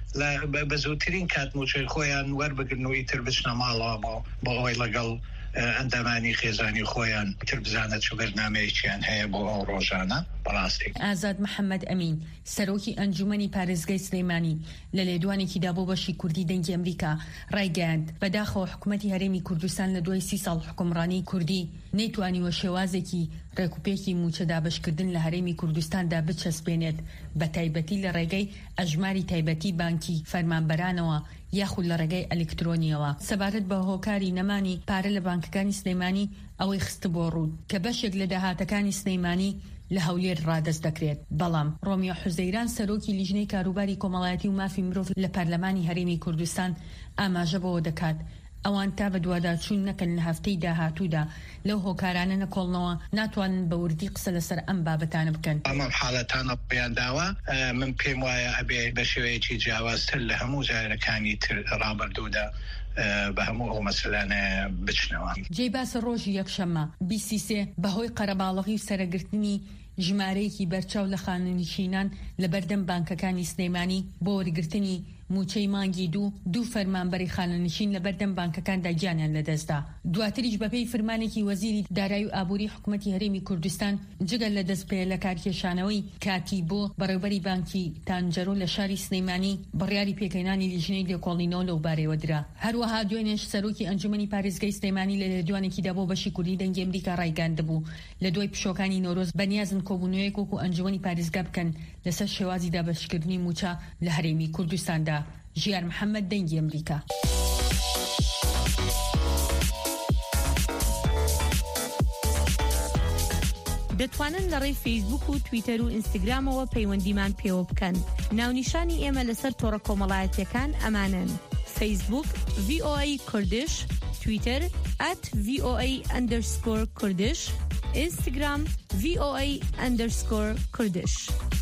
بە زووترین کات موچەی خۆیان وەربگرن و ئیتر بچنە ماڵەوە بۆ ئەوەی لەگەڵ ئەندامانی خێزانی خۆیان تر بزانە چ بەرنامەیەکیان هەیە بۆ ئەو ڕۆژانە بەڕاستی. ئازاد محەممەد ئەمین سەرۆکی ئەنجومەنی پارێزگای سلەیمانی لە لێدوانێکیدا بۆ بەشی کوردی دەنگی ئەمریکا ڕایگەیاند بەداخەوە حکوومەتی هەرێمی کوردستان لە دوای سی ساڵ حکومڕانی کوردی نەیتوانیوە شێوازێکی ڕێکوپێکی موچە دابشکردن لە هەرێمی کوردستاندا بچەسپێنێت بە تایبەتی لە ڕێگەی ئەژماری تایبەتی بانکی فەرمانبەرانەوە یاخود لە ڕێگەی ئەلکترۆنیەوە سەبارەت بە هۆکاری نەمانی پارە لە بانکەکانی سلەیمانی ئەوەی خستە بۆ ڕوود کە بەشێک لە داهاتەکانی سلەیمانی لە هەولێر ڕادەست دەکرێت. بەڵام ڕۆمیا حوزەیران سەرۆکی لیژنەی کاروباری کۆمەڵایەتی و مافی مرۆڤ لە پەرلەمانی هەرێمی کوردستان ئاماژە بەوە دەکات ئەوان تا بە دوواداچوون نەکەن لە هەفتەی داهاتوودا لەو هۆکارانە نەکۆڵنەوە ناتوانن بە وردی قسە لەسەر ئەم بابەتانە بکەن. ئەمە حاڵەتانە پێیان داوە من پێم وایە ئەبێ بە شێوەیەکی جیاوازتر لە هەموو جارەکانی تر ڕابردوودا بە هەموو ئەو مەسەلانە بچنەوە. جێی باسە ڕۆژی یەکشەممە بی سی سێ بەهۆی قەرەباڵغی و سەرەگرتنی ژمارەیەکی بەرچاو لە خانەنشینان لە بەردەم بانکەکانی سلەیمانی بۆ وەرگرتنی موچەی مانگی دوو دوو فەرمانبەری خانەنشین لە بەردەم بانکەکاندا گیانیان لەدەستدا. دواتریش بەپێی فرمانێکی وەزیری دارایی و ئابووری حکوومەتی هەرێمی کوردستان جگەل لە دەستپێ لە کارکێشانەوەی کاتی بۆ بەڕێوەبەری بانکی تانجەرۆ لە شاری سلەیمانی بڕیاری پێکەنانی لیژنەی لێکۆڵینەوە لەو بارەوە درا. هەروەها دوێنێش سەرۆکی ئەنجومەنی پارێزگای سلەیمانی لە لێدوانێکیدا بۆ بەشی کوردی دەنگی ئەمریکا ڕایگاندبوو لە دوای پشۆکانی نۆرۆز بەنیازن کۆبوونەوەیەک وەکو ئەنجومەنی پارێزگا بکەن لەسەر شێوازی دابەشکردنی موچە لە هەرێمی کوردستاندا. ژیار محەممەد دەنگی ئەمریکا. دەتوانن لە ڕێی فەیسبوک و تویتەر و ئینستاگرامەوە پەیوەندیمان پێوە بکەن. ناونیشانی ئێمە لەسەر تۆڕە کۆمەڵایەتیەکان ئەمانن: فەیسبوک ڤی ئۆ ئەی کوردش، تویتەر ئەت ڤی ئۆ ئەی ئەندەرسکۆر کوردش، ئینستاگرام ڤی ئۆ ئەی ئەندەرسکۆر کوردش.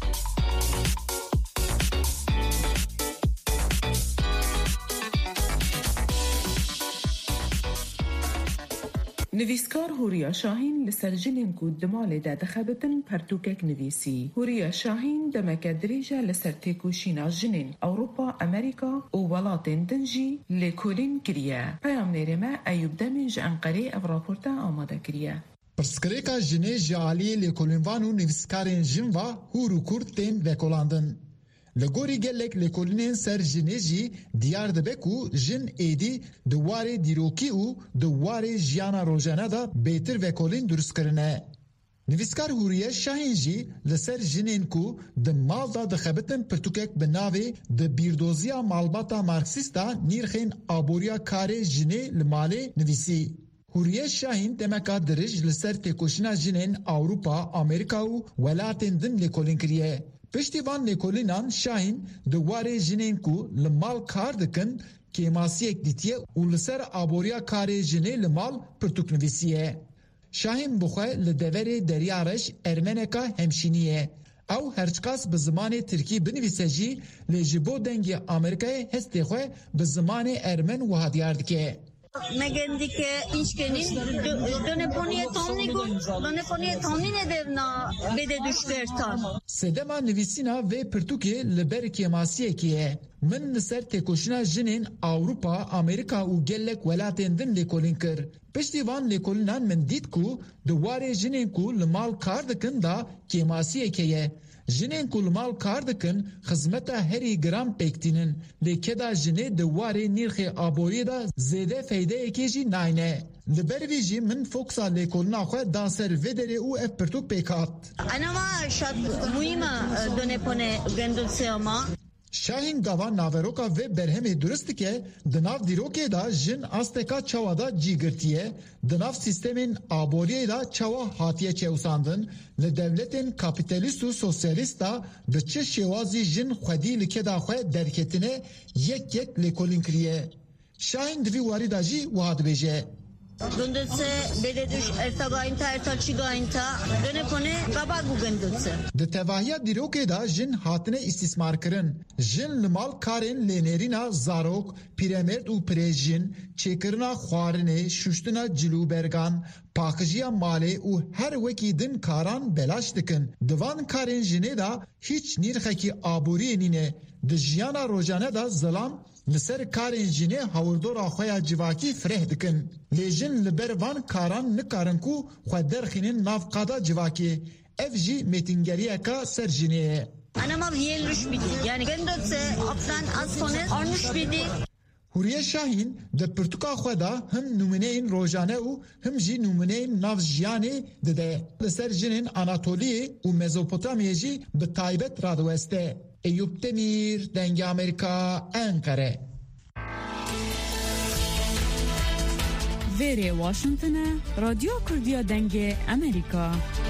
نویسکار هوریا شاهین لەسەر ژنێک و دمالێدا دەخەبتن پەرتووکێک نویسی. هوریا شاهین دەمەکە درێژە لەسەر تێکۆشینا ژنین ئەوروپا ئەمریکا و وڵاتên din jî lêkolîn kiriye. Peyamnêrê me Eyûb Demê ji Enqereyê ev raporta amade kiriye. Pirsgirêka jinê ji aliyê lêkolînvan û nivîskarên jin va hûr û kurd tên vekolandin. Li gorî gelek lêkolînên ser jinê jî diyar dibe ku jin êdî di warê dîrokî û di warê jiyana rojane da bêtir vekolîn durustkirine. Nivîskar Huriye Şahîn jî li ser jinên ku di mal da dixebitin pirtûkek bi navê di bîrdoziya malbata Marksîsta nîrxên aboriya karê jinê li malê nivîsî. Huriye Şahîn demeka dirij li ser têkoşîna jinên Awropa, Amerîka û welatên din lêkolîn kiriye. Piştî van lêkolînan Şahîn di warê jinên ku li mal kar dikin kêmasiyek dîtiye û li ser aboriya karê jinê li mal pirtûk nivîsiye. Şahîn bixwe li deverê Derya Reş Ermeneka hemşîniye. Ew herçiqas bi zimanê Tirkî binivîse jî lê ji bo dengê Amerîkayê hestê xwe bi zimanê Ermen wiha diyar dike. Megendike inşkenin döneponiye tomnigun döneponiye tomnine devna bede düşvertan. Sedema nivîsîna vê pirtûkê li ber kêmasiyekê ye. Min li ser têkoşîna jinên Awropa, Amerîka û gelek welatên din lêkolîn kir. Piştî van lêkolînan min dît ku di warê jinên ku li mal kar dikin da kêmasiyekê ye. Jinên ku li mal kar dikin xizmeta herî giran pêktînin. Lê keda jinê di warê nîrxê aboriyê da zêde feydeyekê jî nayne. Li ber vî jî min foksa lêkolîna xwe da ser vê derê û ev pirtûk pêk hat. Anama şat muhîma dönepone gendulsiyama. Şahîn gava naveroka vê berhemê durist dike, di nav dîrokê da jin asteka çawa da cî girtiye, di nav sîstemên aboriyê da çawa hatiye çewsandin, li devletên kapitalîst û sosyalîst da bi çi şêwazî jin xwedî li keda xwe derketine yek yek lêkolîn kiriye. شاهین دوی واریدا جی وهاد بیجه گندوتسه بدهدوش ارتگاین تا ارتاچیگاین تا دونه کنه قبا گو گندوتسه ده تواهی دیروکه دا جن هاتنه استثمار کرن جن لمال کارن لینرینا زاروک پیرمرد و پریجین چکرنا خوارنه ششتنا جلوبرگان پاکجیا مالی و هر وکی دن کاران بلاش دکن دوان کارن جنه دا هیچ نیرخکی آبوری نینه ده جیانا روجانه دا ظلام لسر کارین جنه هوردورا خویا جواکی فرح دکن لیجن لبر وان کاران نکارن کو خو درخینن ناف قادا جواکی اف جی میتینگریه کا سر جنه انا ما یل روش بیدی یعنی گندوتسه اپلان از کنه آنوش بیدی هوریه شاهین ده پرتوکا خودا هم نمونه این روزانه و هم جی نمونه این ناف جیانه ده لسر جنین آناتولی و مزوپوتامیه جی به تایبت رادوسته ایوب تمیر دنگ امریکا انقره ویری واشنطن رادیو کردیا دنگ امریکا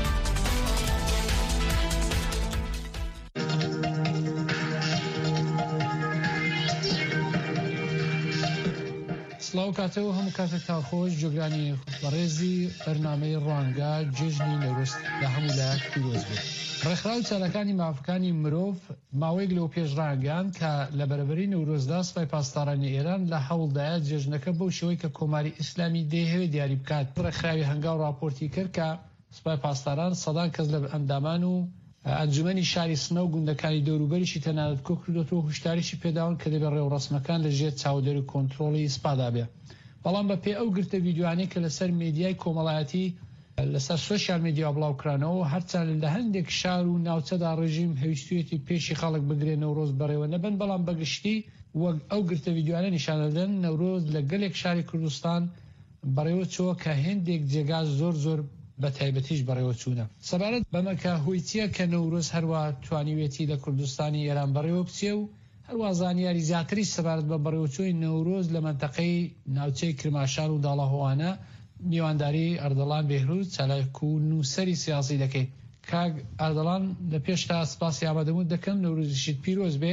سلااو کاتە و هەموو کاتێکتان خۆش جۆگرانی بەڕێزی بەرنامەی ڕوانگە جێژنی نەورۆز لە هەموو لایەک پیرۆز بێت. ڕێکخراو چارەکانی مافەکانی مرۆڤ ماوەیەک لەو پێشڕانگەیان کە لە بەرەبەری نەورۆزدا سوپای پاسدارانی ئێران لە هەوڵدایە جێژنەکە بەو شێوەی کە کۆماری ئیسلامی دەیەوێت دیاری بکات. ڕێکخراوی هەنگاو راپۆرتی کرد کە سوپای پاسداران سەدان کەس لە ئەندامان و ئەنجومەنی شاری سنە و گوندەکانی دەوروبەریشی تەنانەت کۆ کردوەوە هوشداریشی پێداون کە دەبێت ڕێوڕەسمەکان لەژێر چاودێری و کۆنتڕۆڵی سوپادا بێ. بەڵام بە پێ ئەو گرتە ڤیدیۆیانەی کە لەسەر میدیای کۆمەڵایەتی لەسەر سۆشیال میدیا بڵاوکرانەوە هەرچەند لە هەندێک شار و ناوچەدا ڕێژیم هەویستویەتی پێشی خەڵک بگرێت نەورۆز بەڕێوە نەبن، بەڵام بەگشتی وەک ئەو گرتە ڤیدیۆیانە نیشانەدەن نەورۆز لە گەلێک شاری کوردستان بەڕێوە چووە کە هێندێک جێگا زۆر زۆر بە تایبەتیش بەڕێوە چوونە. سەبارەت بەمەکە هۆی چییە کە نەورۆز هەروە توانیوێتی لە کوردستانی ئێران بەڕێوە بچێ و هەروە زانیاری زیاتری سەبارەت بە بەڕێوەچووی نەورۆز لە مەنتەقەی ناوچەی کرماشان و داڵەهۆوانە میوانداری ئەردەڵان بێهروز چالاک و نووسەری سیاسی دەکەیت. کاک ئەردەڵان لە پێشتا سپاسی ئامادەبوون دەکەم نەورۆزیشت پیرۆز بێ.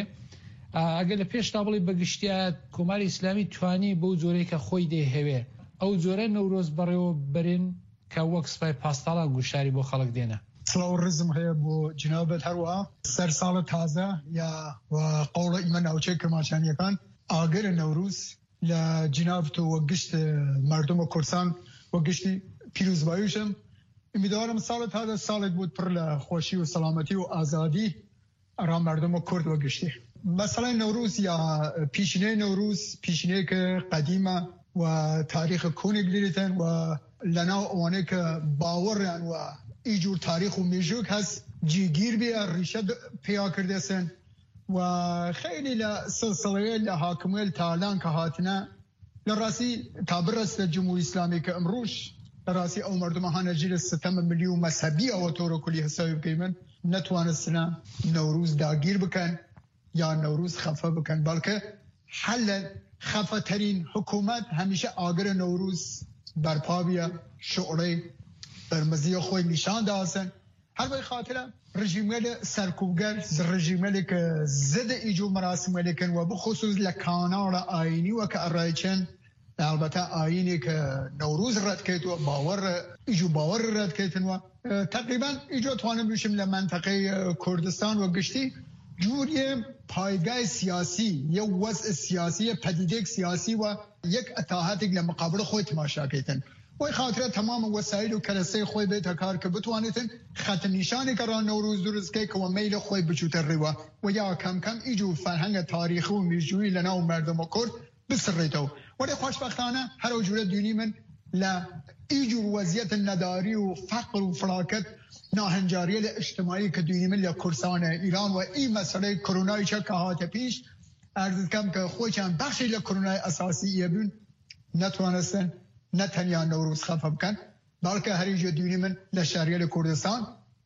ئەگەر لە پێشتا بڵی بەگشتیە کۆماری ئیسلامی توانی بەو جۆرەی کە خۆی دەیهەوێ ئەو جۆرە نەورۆز بەڕێوە برن کە وەک سوپای پاسداران گوشاری بۆ خەڵک دێنە. سڵاو ڕزم هەیە بۆ جنابەت هەروە سەر ساڵە تازە یا قەوڵە ئیمە ناوچەی کرماشانیەکان ئاگەرە نەوروز لە جنابەت و گشت مردمە کورسان و گشتی پیرۆزباییشم ئمیدوارم ساڵە تازە ساڵێک بود پڕ لە خۆشی و سەلامەتی و ئازادی ئەرا مردمە کورد و گشتی. مەسەڵەی نەوروز یا پیشینەی نەوروز پیشینەیەکە قەدیمە و تاریخ کۆنێک لێتەن و لەناو ئەوانەیە کە باوەڕیان و ئیجور تاریخ و مێژووک هەست جێگیر بێ ڕیشە پێیا کردەسن و خیلی لە سلسلەیە لە حاکمێل تالان کە هاتنە لە ڕاستی تا بڕستە جمهوری ئیسلامی کە ئەمڕۆژ لە ڕاستی ئەو مردمە هەنەجی لە ستەمە ملی و مەسەبی ئەوە تۆرە کولی هەساوی بکەی من نەتوانستنە نەوروز داگیر بکەن یا نەوروز خەفە بکەن بەڵکە حەلە خەفەتەرین حکوومەت هەمیشە ئاگرە نەوروز برپابیە شعڕی بەرمەزیە خۆی نیشان داسن هەر بەی خاترە ڕژیمێلە سەرکوبگەر ڕژیمێلێکە زەدە ئیج و مەراسمێلێکن و بخصوص لە کاناڵە ئاینی وەکە ئەڕایچەن البەتە ئاینێک کە نەوروز ڕەتکەیتوە باوەڕ ئیج و باوەڕ ڕەتکەیتنوە تقریبا ئیجۆ توانم بشم لە منتەقەی کوردستان و گشتی جوریە پایگای سیاسی یە وەزع سیاسی پەدیدێک سیاسی و یەک ئەتاهاتێک لە مقابل خۆی تماشاکەیتن وی خاطرە تمام وسایل و کەرەسەی خۆی بێتە کار کە بتوانێتن خەتە نیشانێکە ڕا نەوروز دروستکەی کەوە مەیلە خۆی بچوتە ڕێوە و یا کەم کەم ئیج و فەرهەنگە تاریخی و میژووی لەناو مردمە کورد بسڕێتەوە. وەلی خۆشبەختانە هەرو جورە دوینی من لە ئیج و وەزیەت نەداری و فەقر و فڵاکەت ناهەنجاریە لە ئیجتیماعی کە دوینی من لە کورسانە ئیران و ئی مەسەلەی کۆرۆناییشە کە هاتە پیش ئەرز دەکەم کە خۆیان بەخشی لە کۆرۆنای ئەساسی ئێبوون نەتوانستن نه تنیا نوروز خفه بکن بلکه هریجا دوینی من لشریال کردستان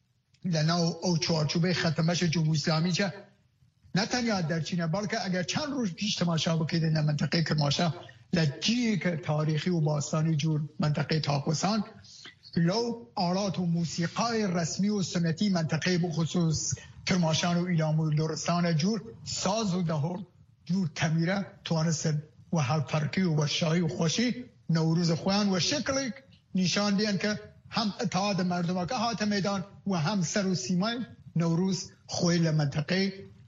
لناو او چوارچوبه ختمش جمهوری اسلامی چه نه تنیا در چینه بلکه اگر چند روز پیش تماشا بکیده نه منطقه کرماشا لجیه که تاریخی و باستانی جور منطقه تاقوسان لو آلات و موسیقای رسمی و سنتی منطقه بخصوص کرماشان و ایلام و لرستان جور ساز و دهور جور تمیره توانستن و هەڵپەرکی و بەشایی و خۆشی نەوروز خۆیان و شکلێک نیشان دێن کە هەم ئەتحاد مردمەکە هاتە مەیدان و هەم سەر و سیمای نەوروز خۆی لە منتەقەی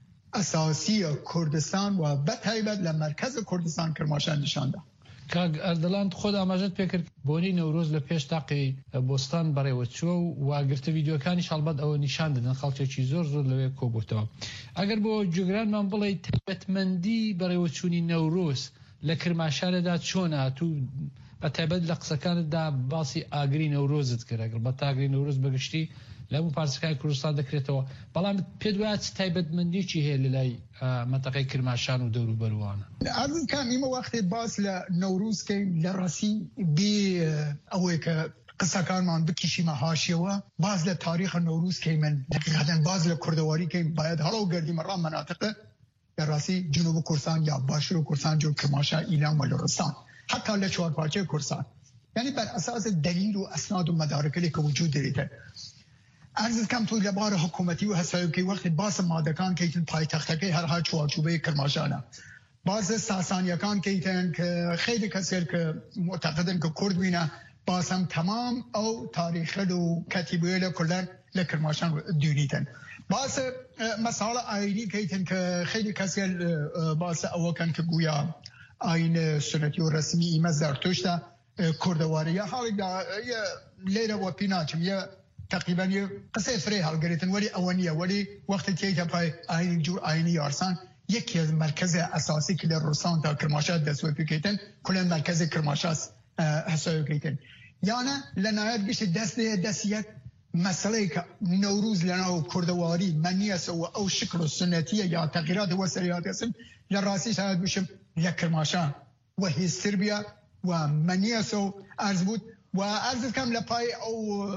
ئەساسی کوردستان و بەتایبەت لە مەرکەز کوردستان کرماشان نیشاندا. کاک ئەردەڵان خۆت ئاماژەت پێکرد بۆنی نەورۆز لە پێش تاقی بۆستان بەڕێوە چووە و واگرتە ڤیدیۆکانی هەڵبەت ئەوە نیشان دەدەن خەڵکێکی زۆر زۆر لەوێ کۆبووتەوە. ئەگەر بۆ جوگرانمان بڵێ تایبەتمەندی بەڕێوە چوونی نەورۆز لە کرماشانەدا چۆن هاتوو بە تایبەت لە قسەکانتدا باسی ئاگری نەورۆزت کرد ئەگەر بە تاگری نەورۆز بەگشتی لە هەموو پارچەکانی کوردستان دەکرێتەوە بەڵام پێت وایە تایبەتمەندیی هەیە لە لای منتەقەی کرماشان و دەور و بەروانە؟ ئەرزم کام ئێمە وەختێ باس لە نەوروزکەین لە ڕاستی بێ ئەوەیە کە قسەکانمان بکیشیمە هاشیەوە باز لە تاریخ نەوروزکەی من دقیقەتەن باز لە کوردەواریکەین باید هەڵە و گەردیمە ڕام مناتقە لە ڕاستی جنوب کوردستان یا باشوور کوردستان جو کرماشا ئیلام و لۆرستان حتا لە چوارپارچەی کوردستان یعنی بەر ئەساس دلیل و ئەسناد و مەدارکێک کە وجود دەرێتە. ئەرز کەم تۆ لەبارە حکوومەتی و هەسایەکی وەختی باسە مادەکان کەیتن پایتەختەکەی هەرها چوارچوبەی کرماشانە باسە ساسانیەکان کەیتن کە خەیلی کەسێک کە معتەقدن کە کورد بینە باسم تەمام ئەو تاریخەل و کەتیبویە لە کوردان لە کرماشان دوونیتن باسە مەساڵە ئاینی کەیتن کە خەیلی کەسێک باسە ئەوەکەن کە گویا ئاین سنەتی و ڕسمی ئیمە زەرتۆشتە کوردەوارەیە حاڵێکدا لێرە بۆ پێناچم یە تقریبا یه قصه فری هەڵگرێتن ولی ئەوە نییە ولی وەختی تێیتە پای ئاینی جور ئاینی یارسان یەکی از مرکز ئەساسی کە لە ڕووسان تا کرماشا دەستوە پێکەیتن کولێن مرکزی کرماشاس هەسایەکەیتن یانە لە نایەت گشتی دەستێ دەستیەک مەسەلەی کە نەوروز لەناو کوردەواری مەنیەسەوە ئەو شکل و سنەتیە یا تەغییرات وە سەریاتەسن لە ڕاستی شاید بشم لە کرماشا و هیستر بیا و مەنیەسە و ئەرز بوود و ئەرز کەم لە پای ئەو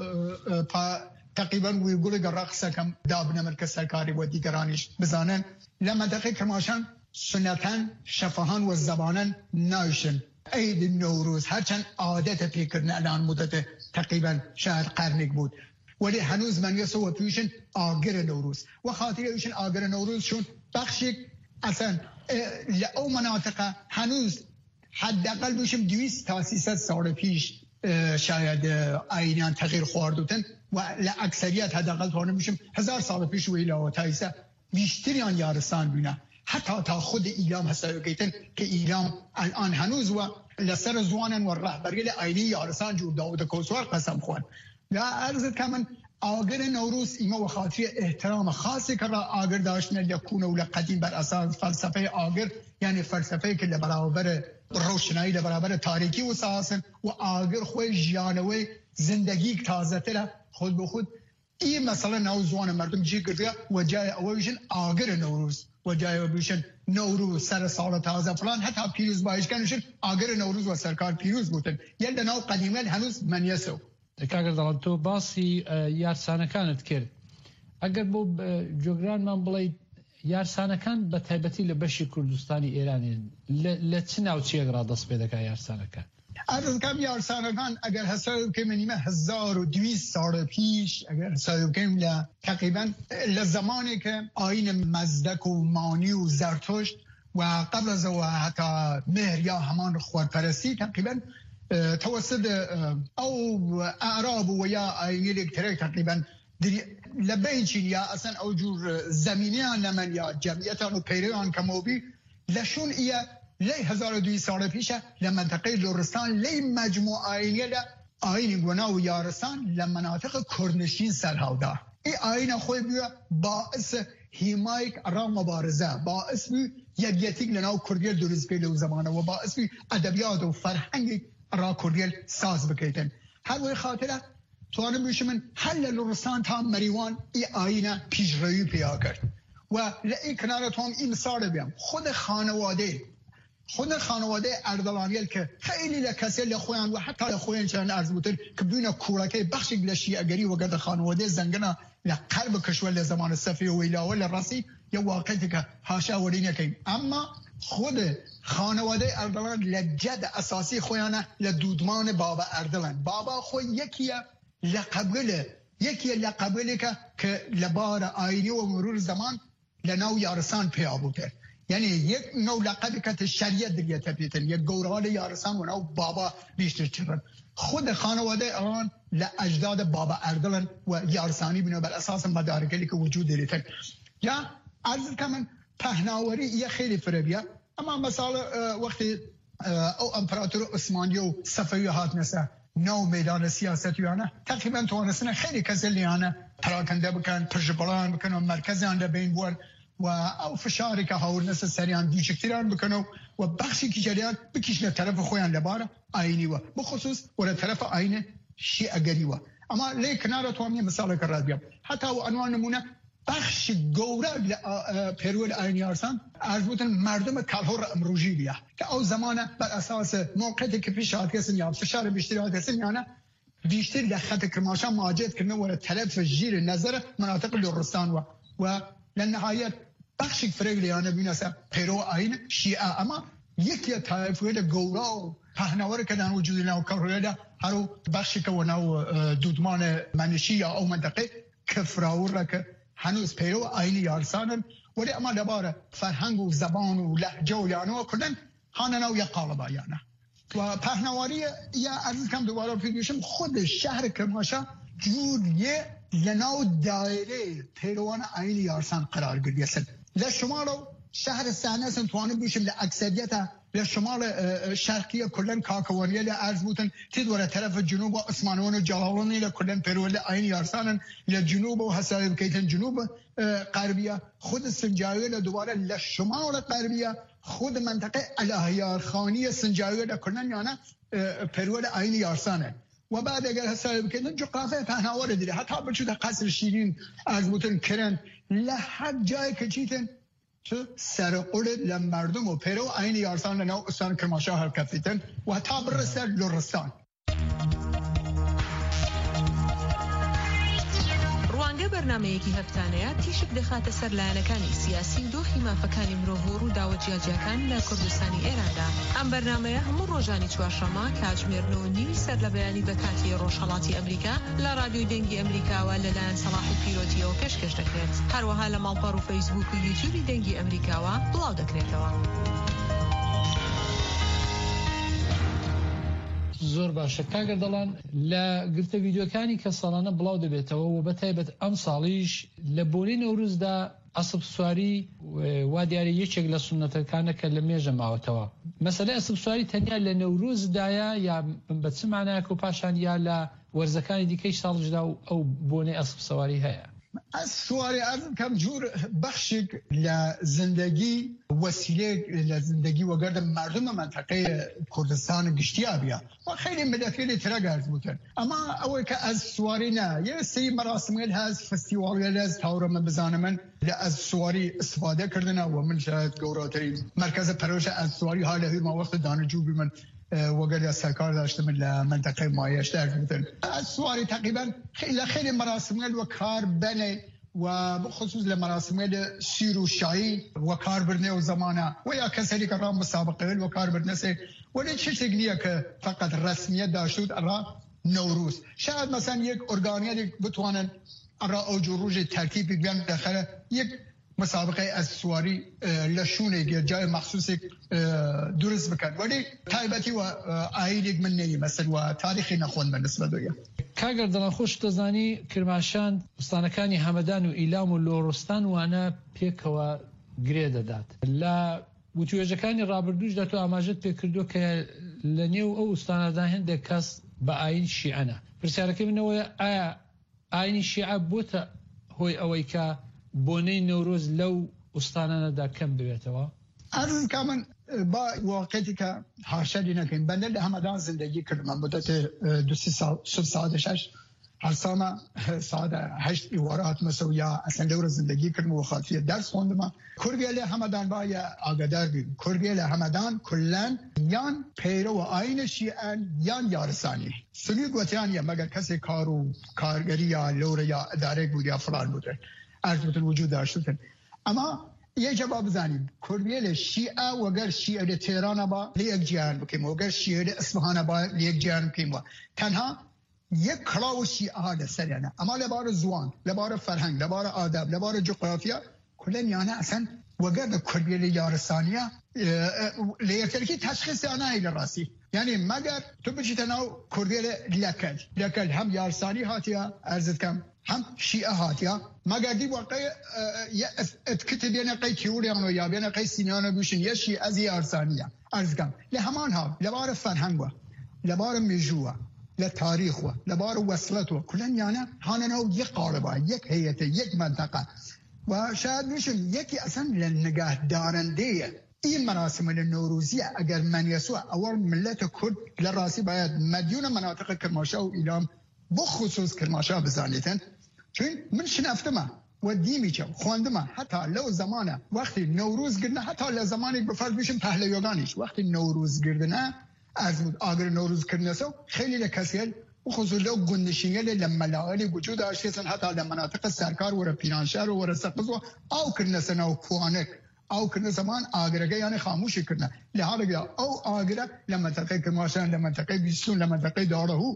تقریبا ویرگوڵی گەڕا قسەکەم دابنە مرکز سەرکاری و دیگەرانیش بزانن لە مەنتەقەی کرماشان سنەتەن شەفەهان و زەبانن نایشن عید نەوروز هەرچەند عادەتە پێکردن ئەلان مدەتە تقریبا شاید قەرنێک بود ولی هەنوز مەنیەسەوە تویشن ئاگرە نەوروز و خاتیرەویشن ئاگرە نەوروز چون بەخشێک ئەسەن لە ئەو مەناتقە هەنوز حداقل بشم دویست تا سیصد ساڵ پیش شاید آینیان تغییر خواردوتن و لأکثریت حداقل توانم بشم هزار سال پیش و ایلا و تایسه بیشتریان یارستان بینه حتی تا خود ایلام هستایوکیتن که ایلام الان هنوز و لسر زوانن و رهبری آینی یارستان جو داود کوسوار قسم خوان و عرضت که من آگر نوروز ایما و خاطری احترام خاصی که را آگر داشتن یکونه و لقدیم بر اساس فلسفه آگر یعنی فلسفه که لبرابر روشنایی لبرابر تاریکی و ساسن و آگر خوی جیانوی زندگی تازه تره خود به خود این مثلا نوزوان مردم جی گرده و جای اویشن آگر نوروز و جای اویشن نوروز سر سال تازه فلان حتی پیروز باید کنشن آگر نوروز و سرکار پیروز بودن یل نو قدیمه هنوز منیسو کاگەر دەڵێن تۆ باسی یارسانەکانت کرد ئەگەر بۆ جۆگرانمان بڵێ یارسانەکان بە تایبەتی لە بەشی کوردستانی ئێرانین لە چ ناوچەیەک ڕادەست پێ دەکات یارسانەکان ئەرزەکەم یارسانەکان ئەگەر هەسای بکەین منیمە هزار و دویست ساڵ پیش ئەگەر هەسای بکەین لە تقریبا لە زمانی کە ئاین مەزدەک و مانی و زەرتۆشت و قبل از ئەوە هەتا مهر یا هەمان خۆرپەرستی تقریبا توسط او اعراب و یا آینی ترک تقریبا لبیچین یا اصلا او جور زمینیان لمن یا جمعیتان و پیروان کموبی لشون ایا لی هزار و دوی سال پیشه لمنطقه لورستان لی مجموع آینی ل آین گونا و یارستان لمناطق کردنشین سرهاوده ای آین خوی بیا باعث حمایک را مبارزه باعث بی یکیتیک لناو کردیل دروز پیل و زمانه و باعث بی ادبیات و فرهنگ را کردیل ساز بکیتن هر وی خاطره توانم بیش من حل لورستان تا مریوان ای آینه پیش روی پیا کرد و لئی کنار توام این مثال بیم خود خانواده خود خانواده اردلانیل که خیلی لکسی لخویان و حتی لخویان چند ارز بودن که بیونه کورکه بخشی لشیعه گری و گرد خانواده زنگنا لقلب کشور لزمان صفی و ایلاوه لرسی یا واقعیتی که هاشا ورینه کن اما خود خانواده اردلان لجد اساسی خویانه لدودمان بابا اردلان بابا خوی یکیه لقبله یکیه لقبله که که لبار آینی و مرور زمان لناو یارسان پیا بوده یعنی یک نوع لقبی که شریعت دیگه تبیتن یک گورال یارسان و نو بابا بیشتر چرن خود خانواده آن لاجداد بابا اردلن و یارسانی بنا بر اساس مدارکی که وجود دارن یا عرض کمن پهناوری یه خیلی فربیه اما مثلا وقتی او امپراتور عثمانی و صفوی هات مثلا نو میدان سیاستیانه تقریبا توانستن خیلی کسلیانه پراکنده بکن پرجبلان بکن و مرکز آنده بین بور و او فشاری که هاور نسل سریان بیشکتران بکنو و بخشی که جریان بکشن طرف خویان لباره آینی و بخصوص ولا طرف آین شیعگری و اما لیکن نارا تو همی مثال کرد بیام حتی و عنوان نمونه بخش گوره پیرول آینی آرسان از بودن مردم کلهور امروژی بیا که او زمانه بر اساس موقعی که پیش آد کسن یا فشار بیشتری آد کسن یعنی بیشتری لخط کرماشا ماجد کنه ولا طرف جیر نظر مناطق لرستان و و لنهایت بخشی فرقلیانه بیناسه پیرو آین شیعه اما یکی طایفه گورا و پهناور که در وجود نو کرویده هرو بخشی که نو دودمان منشی یا او منطقه کفراور را که هنوز پیرو آین یارسانن ولی اما لباره فرهنگ و زبان و لحجه و یانو کردن هاننو یا قالبا یانه و پهناوری یا عرض کم دوباره پیدوشم خود شهر کرماشا جوریه لناو دایره پیروان آین یارسان قرار گرفته لشمال شهر سحنه سنتوانه بیشم لاکثریت لشمال شرقی کلن کاکوانیه لعرض بودن تید وره طرف جنوب و عثمانوان و جلالانی لکلن پیروان آین یارسانن لجنوب و حسابی بکیتن جنوب غربیه خود سنجاوی لدوباره لشمال غربیه خود منطقه الهیار خانی سنجاوی لکلن یعنی پیروان آین یارسانه و بعد اگر حسابی بکنن جغرافیای پهناور دیده حتی بچود قصر شیرین از بودن کرن لحد جای که چیتن تو سرقل لمردم و پیرو آین یارسان لنو استان کرماشا حرکت دیتن و حتی برسه لرستان ڕوانگە بەرنمەیەکی هەفتانەیە تیشک دەخاتە سەر لایەنەکانی سیاسی و دۆخی مافەکانی مرۆڤ و ڕووداوە جیاجیەکان لە کوردستانی ئێراندا. ئەم بەرنمەیە هەموو ڕۆژانی چوارشەممە کاتژمێرنەوە نیوی سەر لە بەیانی بە کاتی ڕۆژهەڵاتی ئەمریکا لە رادیۆی دەنگی ئەمریکاوە لەلایەن سەلاحی پیرۆتیەوە پێشکەش دەکرێت. هەروەها لە ماڵپەڕ و فەیسبوک و یوتیوبی دەنگی ئەمریکاوە بڵاو دەکرێتەوە. زۆر باشە کاگەر دەڵان لە گرتە ڤیددیۆکانی کە ساڵانە بڵاو دەبێتەوە و بەتایبەت ئەم ساڵیش لە بۆنەی نەوروزدا ئەسب سواری وا دیارە یەکێک لە سونەتەکانە کە لە مێژە ماوەتەوە مەسەلەی ئەسب سواری تەنیا لە نەورۆزدایە یا بە چ مانایەک و پاشان یا لە وەرزەکانی دیکەی ساڵشدا و ئەو بۆنەی ئەسب سواری هەیە از سواری ارزم کم جور بخشی لزندگی وسیله لزندگی و گرد مردم منطقه کردستان گشتیا بیا و خیلی مدافعی ترگرز بودن اما اول که از سواری نه یه سری مراسمی هست فستیوالی هست تاور من بزانم من از سواری استفاده کردن و من شاید گوراترین مرکز پروژه از سواری حالا ما وقت دانشجو بی من وقت از سرکار داشتم من منطقه مایش در بودن از سواری تقریبا خیلی خیلی مراسمی و کار بنه و بخصوص لمراسمی سیر و شایی و کار برنه و زمانه و یا کسری که را مسابقه و کار برنه سه ولی چه شکلیه که فقط رسمیت داشتود را نوروز شاید مثلا یک ارگانیه بتوانن را اوجو روز ترتیب بیان داخل یک مسابقه از سواری لشونه جای مخصوصی درست بکن ولی تایبەتی و ئایینێک من نەیە مەسەر و تاریخی نەخۆن بەنسبە دویە کاگەر دەڵان خۆش دەزانی کرماشان وستانەکانی هەمەدان و ئیلام و لۆڕستان وانە پێکەوە گرێ دەدات لە وتوێژەکانی ڕابردووشدا تۆ ئاماژەت پێ کردو کە لە نێو ئەو وستانەدا هەندێک کەس بە ئاین شیعەنە پرسیارەکەی منەوەیە ئایا ئاینی شیعە بۆتە هۆی ئەوەی کە بۆنەی نەورۆز لەو وستانانەدا کەم بوێتەوە عرض کامن با واقعی که هاشدی نکن بنده له همدان زندگی کردم مدت دو سی سال سه ساعت شش هر سال ساعت هشت ایوارات مسویا اصلا دور زندگی کردم و خاطری درس خوندم کرگیل همدان با یا آگادار بیم کرگیل همدان کلن یان پیرو و آین شیعن یان یارسانی سنی گوتیان یا مگر کسی کارو کارگری یا لور یا اداره بود یا فلان بوده عرض بودن وجود داشتن اما یه جواب بزنیم کربیل شیعه و اگر شیعه تهران با لیک جهان بکیم و اگر شیعه اصفهان با لیک جهان بکیم و تنها یک کلاو شیعه ها لسر یعنی اما لبار زوان لبار فرهنگ لبار آداب لبار جغرافیا کلن یعنی اصلا وقد كردية يارسانية ليكتلكي تشخيص أنا إلى راسي يعني مگر تو بچی تناو کردیل لکل لکل هم یارسانی هاتیا ارزد کم هم شیعه هاتیا مگر دی واقع اتکت بین قی کیوریانو یا بین قی سینیانو بوشن یا شیعه از یارسانیه ارزد کم لهمان ها لبار فرهنگوا لبار مجوا لتاريخه لبار وصلته كلن يعني هاننا یک قالبا یک هيئه یک منطقه وشاید میشن یکی اصلا لنگاه دارنده این مراسم النوروزیه اگر من یسوع اول ملت کرد لراسی باید مدیون مناطق کرماشا و ایلام بخصوص کرماشا بزانیتن چون من شنفتمه و دیمی چه خواندمه حتی لو زمانه وقتی نوروز گردنه حتی لو زمانی بفرد میشم پهلویگانیش وقتی نوروز گردنه از آگر نوروز کردنه سو خیلی لکسیل و خصوصا لو گندشینگه لملالی وجود داشتن حتی لمناطق سرکار و رپینانشار و رسقز و او کردنه سنا و کوانک او کردن زمان آگرگه یعنی خاموشی کردن لحاظا او آگره لمنطقه کرماشان لمنطقه بیستون لمنطقه دارهو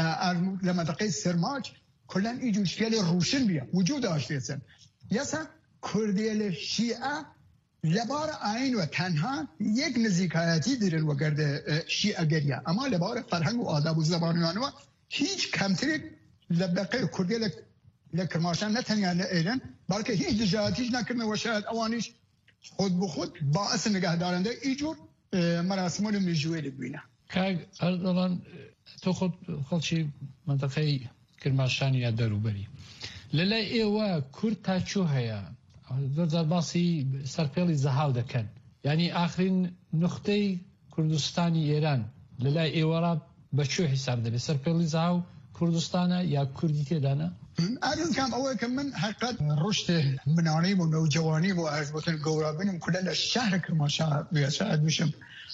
لمنطقه سرماج کلن ایجور شکل روشن بیا وجود داشتیسن یسا کردیل شیعه لبار آین و تنها یک نزیکایتی دیرن و گرده شیعه گریه اما لبار فرهنگ و آداب و زبانیان و هیچ کمتری لبقه کردیل لکرماشان نتنیا ایلن بلکه هیچ دجایتیش نکرنه و شاید اوانیش خود به خود باعث نگه دارنده ایجور مراسم رو میجویل ببینه که اردوان تو خود خودشی منطقه کرماشانی یا دروبری للا ایوا کرد تا چو هیا در باسی سرپیلی زهاو دکن یعنی آخرین نقطه کردستانی ایران للا ایوا را بچو حساب دبی سرپیلی زهاو کردستانه یا کردی تدانه أعرف كم أول كم من حقت رشد منانيم ونوجوانيم وأرزبطن قورابينهم كلنا الشهر كرماشا بيشاهد بشم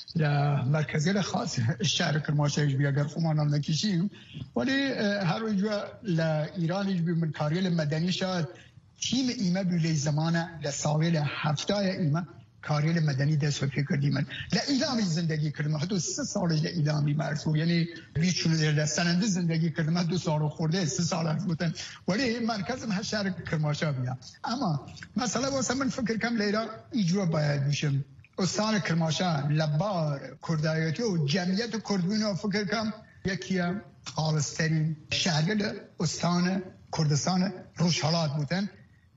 لمركزية الخاص الشهر كرماشا يجبي أجر خمانا نكشيم ولي هر يجوا لإيران يجبي من كاريل المدني شاد تيم إيمة بلي زمانة لساوي لحفتايا إيمة کاریل مدنی دست و فکر دیمن لإعلامی زندگی کردم حدود سه سال لإعلامی مرسوم یعنی بیچون لسننده زندگی کردم دو سال خورده سه سال از بودن ولی مرکزم هر شهر کرماشا بیا اما مثلا واسه من فکر کم لیلا اجرا باید بشم استان کرماشا لبار کردایتی و جمعیت کردوین فکر کم یکی خالصترین شهر استان کردستان روشهالات بودن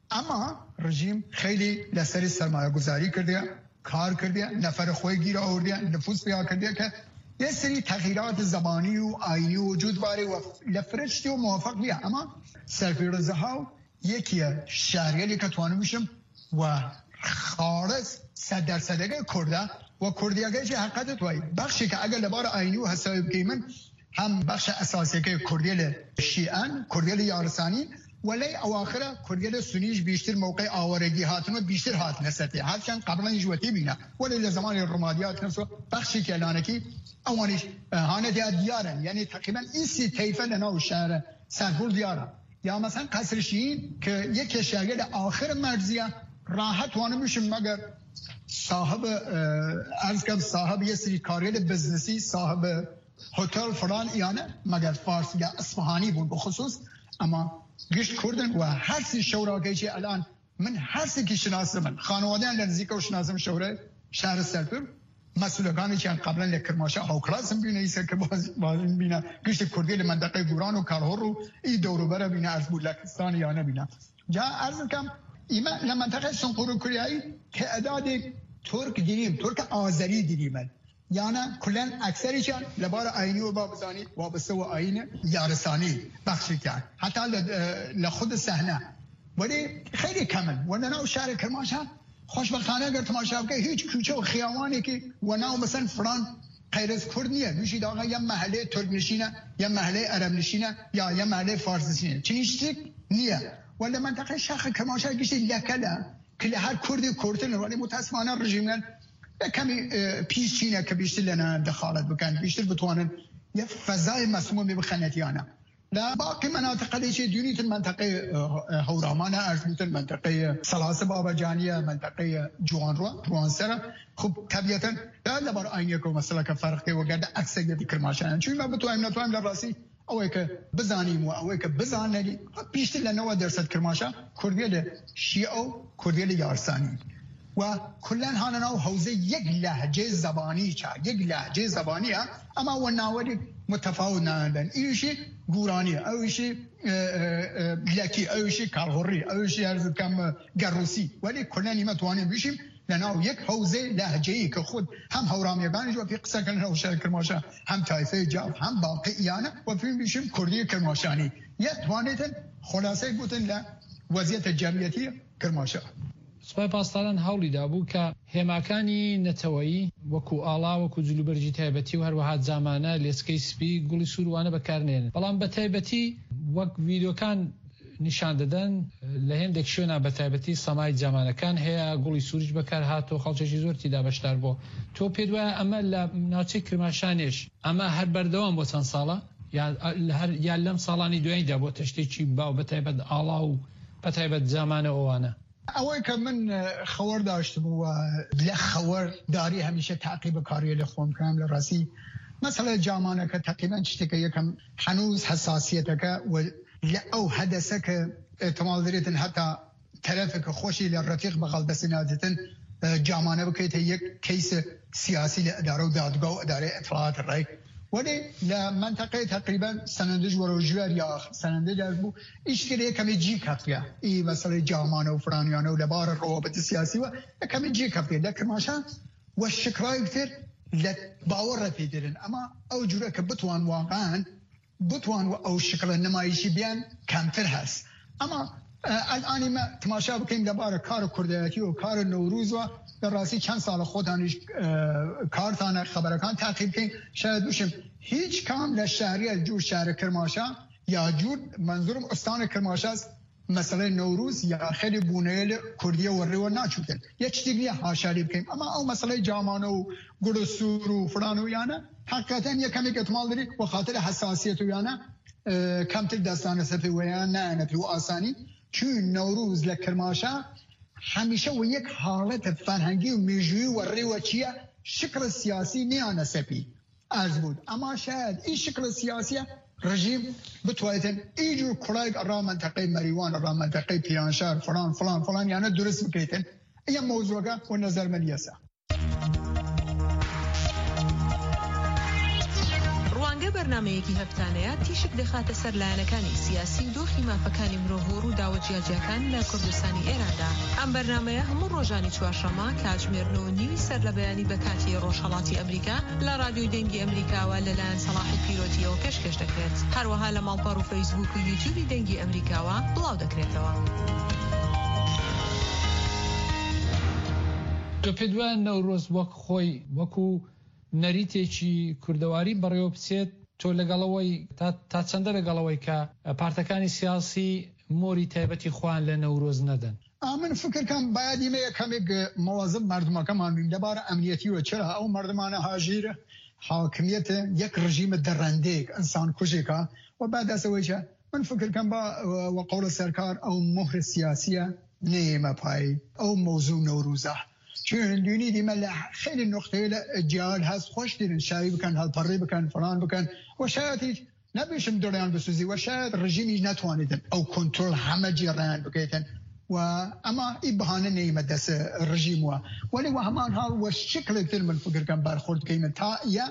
اما رژیم خیلی لسری سرمایه گذاری کرده کار کرده نفر خوی گیر آورده نفوذ پیدا کرده که یه سری تغییرات زبانی و آیینی وجود داره و لفرشتی و موافق بیه اما سرفیروزه ها یکی شهریلی که توانه میشم و خالص صد درصدگه کرده و کردیگه چه حقیقت توی بخشی که اگر لبار آیینی و حسابی بگیمن هم بخش اساسی که کردیل شیعان کردیل یارسانی ولی اواخره کردیل سنیش بیشتر موقع آوارگی هاتن و بیشتر هات نسته هرچند قبلا جوتی بینا ولی لزمان الرمادیات نفسه بخشی که الانکی اوانش هانه دیارن یعنی تقریبا این سی طیفه لنا و شهر سرپول دیارن یا مثلا قصر شیعین که یک شهرگل آخر مرزیه راحت وانه میشن مگر صاحب ارز کم صاحب یه سری کاریل بزنسی صاحب هتل فلان ایانه مگر فارس یا اصفهانی بود بخصوص اما گشت کردن و هر سی شوراگی که الان من هر سی که شناسم من خانوادهان لنزیکا و شناسم شوره شهر سرپور مسئولگانی که قبلا لکرماشا او کلاسم بینه ایسا که باز بینه گشت کردی لمنطقه گوران و کارهور رو ای دورو بره بینه از بولکستان یا نبینه جا ارز کم ایما لمنطقه سنقور کریایی که اداد ترک دیریم ترک آذری دیریم یعنی کلن اکثری چند لبار آینی و بابزانی وابسته و آین یارسانی بخشی کرد حتی لخود صحنه ولی خیلی کمن و نناو شهر کرماشا خوشبختانه اگر تماشا بکنی هیچ کوچه و خیامانی که و ناو مثلا فران غیر از کرد نیه میشید آقا یا محله ترک نشینه یا محله عرب نشینه یا یا محله فارس نشینه چنیشتیک نیه ولی منطقه شهر کرماشا گیشتی لکله که هر کردی کردن ولی متاسفانه رژیمن کمی پیشینه که بیشتر لنا دخالت بکن بیشتر بتوانن یه فضای مسموم بخنتیانه لا باقی مناطق دیشه دونیت منطقه هورامانه ارزمیتن منطقه سلاس بابا جانیه منطقه جوان رو جوان سره خب طبیعتا لا بار آینه که مثلا که فرق که وگرده اکثریت کرماشان چون ما بتوانیم نتوانیم لراسی اوه که بزانیم و اوه که بزانیم بیشتر لنوه درصد کرماشا کردیل شیعه و کردیل یارسانی و کلان هاننا و حوزه یک لهجه زبانی چا یک لهجه زبانی اما و ناوری متفاوت ناندن ایشی گورانی اوشی لکی اوشی کالهوری اوشی ارز کم گروسی ولی کلانی ما توانیم بشیم لناو یک حوزه لهجه‌ای که خود هم هورامیگانش و فی قصه کنن و شهر کرماشان هم طایفه جاف هم باقیانه و فی بشیم کردی کرماشانی یک توانیتن خلاصه گوتن ل وضعیت جمعیتی کرماشان. سوپای پاسداران هەوڵی دابوو کە هێماکانی نەتەوەیی وەکو ئاڵا وەکو جلوبەرجی تایبەتی و هەروەها جامانە لێسکەی سپی گوڵی سووروانە بەکارنێنن بەڵام بە تایبەتی وەک ڤیدۆکان نیشان دەدەن لە هێندێک شوێنە بە تایبەتی سەمای جامانەکان هەیە گوڵی سووریش بەکار هاتۆ خەڵکێکی زۆر تیدا بەشدار بۆ تۆ پێت وایە ئەمە لە ناوچەی کرماشانێش ئەمە هەر بەردەوام بۆ چەند ساڵە یان لەم ساڵانی دواییدا بۆ تەشتێکی باو بە تایبەت ئاڵا و بە تایبەت جامانە ئەوانە اوای که من خبر داشتم و له خبر داری همیشه تعقیب کاری له خوام کنم لراسی مثلا جامانه که تقریبا چیزی که یکم هنوز حساسیت که و او حدثه که احتمال دارید حتی طرف که خوشی لرفیق بغل بسنادتن جامانه بکیت یک کیس سیاسی لاداره و دادگاه و اداره اطلاعات رای ولی لمنطقه تقریبا سنندج و روجوار یا سنندج از بو ایشکری کمی جی کفیه ای مثلا جامانه و فرانیانه و لبار روابط سیاسی و کمی جی کفیه لکن ماشا و شکرای کتر لباور رفی درن اما او جوره که بتوان واقعا بتوان و او شکل نمایشی بیان کمتر هست اما الان ما تماشا بکنیم لبار کار کردیاتی و کار نوروز و در راستی چند سال خودانش کارتان خبرکان تعقیب کنیم شاید بشیم هیچ کام لشهری جور شهر کرماشان یا جور منظورم استان کرماشان مثلا نوروز یا خیلی بونیل کردیه و ریو ناچودن یک دیگه هاشاری بکنیم اما او مثلا جامانه و گرسور و فرانو یانه حقیقتا یک کمی احتمال داری و خاطر حساسیت و یانه کمتر دستان سفی و یانه نپی و آسانی چون نوروز لکرماشان همیشه و یک حالت فرهنگی و میجوی و ریوچیه شکل سیاسی نیانه سپی از بود اما شاید این شکل سیاسی رژیم بتوایتن ایجور کلایگ را منطقه مریوان را منطقه پیانشار فلان فلان فلان یعنی درست بکیتن این موضوعه و نظر من یسا بەرنمەیەکی هەفتانەیە تیشک دەخاتە سەر لایەنەکانی سیاسی و دۆخی مافەکانی مرۆڤ و ڕووداوە جیاجیەکان لە کوردستانی ئێراندا. ئەم بەرنمەیە هەموو ڕۆژانی چوارشەممە کاتژمێر نیوی سەر لە بەیانی بە کاتی ڕۆژهەڵاتی ئەمریکا لە رادیۆی دەنگی ئەمریکاوە لەلایەن سەلاحی پیرۆتیەوە پێشکەش دەکرێت. هەروەها لە ماڵپەڕ و فەیسبوک و یوتیوبی دەنگی ئەمریکاوە بڵاو دەکرێتەوە. تۆ پێت وایە نەورۆز وەک خۆی وەکو نەریتێکی کوردەواری بەڕێوە بچێت تۆ لەگەڵەوەی تا چەندە لەگەڵەوەی کە پارتەکانی سیاسی مۆری تایبەتی خوان لە نەورۆز نەدەن؟ من فکر کنم باید ایمه کمێک مواظب مردمەکەمان بین لەبارە ئەمنیەتیوە چرا ئەو مردمانە هاژیر حاکمیەتە یەک ڕژیمە دەڕەندەیەک ئینسان کوژێکە و بعد ئەسەوەیە من فکر کنم با وقول سەرکار ئەو مهر سیاسیە نێمە پای ئەو موضوع نەوروزە چون دونی دیمه خیلی نقطه جهال هست خوش دیدن شایی بکن هلپری بکن فلان بکن و شاید هیچ نبیشم دریان بسوزی و شاید رژیمی نتوانیدن او کنترل همه جیران بکیتن و اما این بهانه نیمه دست رژیم و ولی و همان حال و شکل کتر من فکر کن برخورد که من تا یا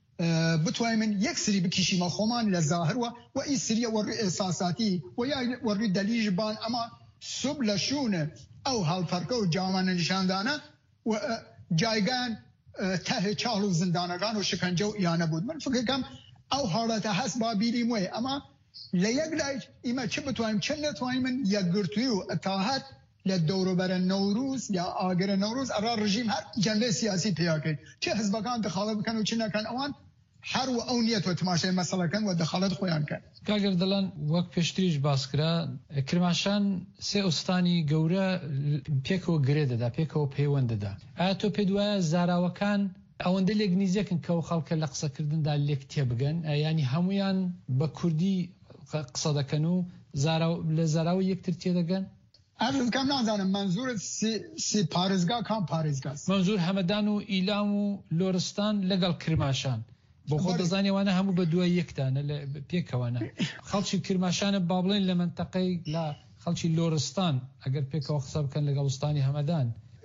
بتوای من یک سری بکشیم خومان لظاهر و و این سری و احساساتی و یا و دلیج بان اما سب لشونه او هلپرکه و جامعه نشان دانه و جایگان ته چالو زندانگان و شکنجه و ایانه بود من فکر کنم او حالت هست با بیریم وی اما لیگ لایج ایما چه بتوایم چه نتوایم یک گرتوی و اتحاد لدورو بر نوروز یا آگر نوروز ارا رژیم هر جنبه سیاسی پیا کرد چه حزبکان دخالت بکن و چه نکن اوان هر و اونیت و تماشای مسئله کن و دخالت خویان کن کاگر دلان وەک پێشتریش باس کرا کرماشان سێ ئوستانی گەورە پێکەوە گرێ دەدا پێکەوە پەیوەند دەدا ئایا تۆ پێت وایە زاراوەکان ئەوەندە لێک نزیەکن کە و خەڵکە لە قسەکردندا لێک تێبگەن ینی هەمویان بە کوردی قسە دەکەن و لە زاراوە یەکتر تێدەگەن؟ ئەرز کەم نازانم منزور سی پارێزگا کام پارێزگاست منزور هەمەدان و ئیلام و لۆرستان لەگەڵ کرماشان بۆ خۆ دەزانیوانە هەموو بە دوای یەکدانە لە پێکەوەنە خەڵکی کرماشانە با بڵێن لە منتەقەی لە خەڵکی لۆرستان ئەگەر پێکەوە قسە بکەن لەگەڵ وستانی هەمەدان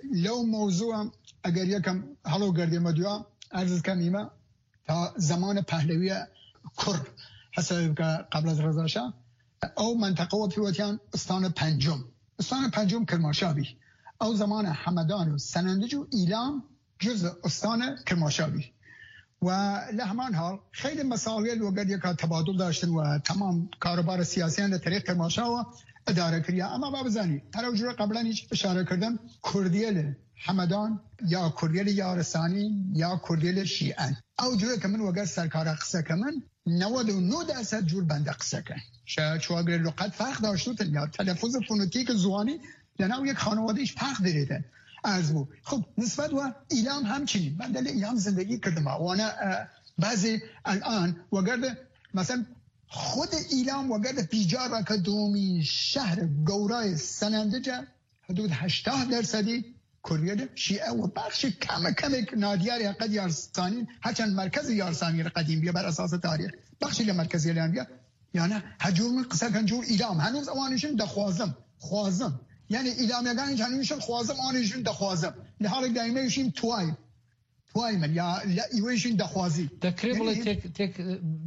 لو موضوع اگر یکم هلو گردیم دوا عرض کم ایما تا زمان پهلوی کرد حساب که قبل از رضا شاه او منطقه و پیوتیان استان پنجم استان پنجم کرمانشاهی او زمان حمدان و سنندج و ایلام جزء استان کرمانشاهی و لهمان حال خیلی مسائل و قد یک تبادل داشتن و تمام کاروبار سیاسیان در طریق کرمانشاه اداره کردن. اما باب زنی هر وجور قبلا هیچ اشاره کردم کردیل حمدان یا کردیل یارسانی یا کردیل شیعان او جوره که من وگر سرکار قصه که من نود و نه درصد جور بنده قصه که شاید چو اگر لقت فرق داشتوتن یا تلفظ فونوتیک زوانی لناو یک خانواده ایش فرق دریدن از بو. خب نسبت و ایلام همچنین من در ایلام زندگی کردم و انا بعضی الان وگرد مثلا خود ایلام وگرد بیجار که دومی شهر گورای سنندج حدود هشتاد درصدی کردیل شیعه و بخش کم کم نادیاری قد یارسانی هرچند مرکز یارسانی قدیم بیا بر اساس تاریخ بخشی لمرکزی لیان بیا یعنی هجور قصه کنجور ایلام هنوز اوانشون دخوازم خوازم یعنی ایلام یگانش هنوزشون خوازم آنشون دخوازم لحال دائمه یشیم توای توای من یا ایویشون دخوازی دکریبل تک تک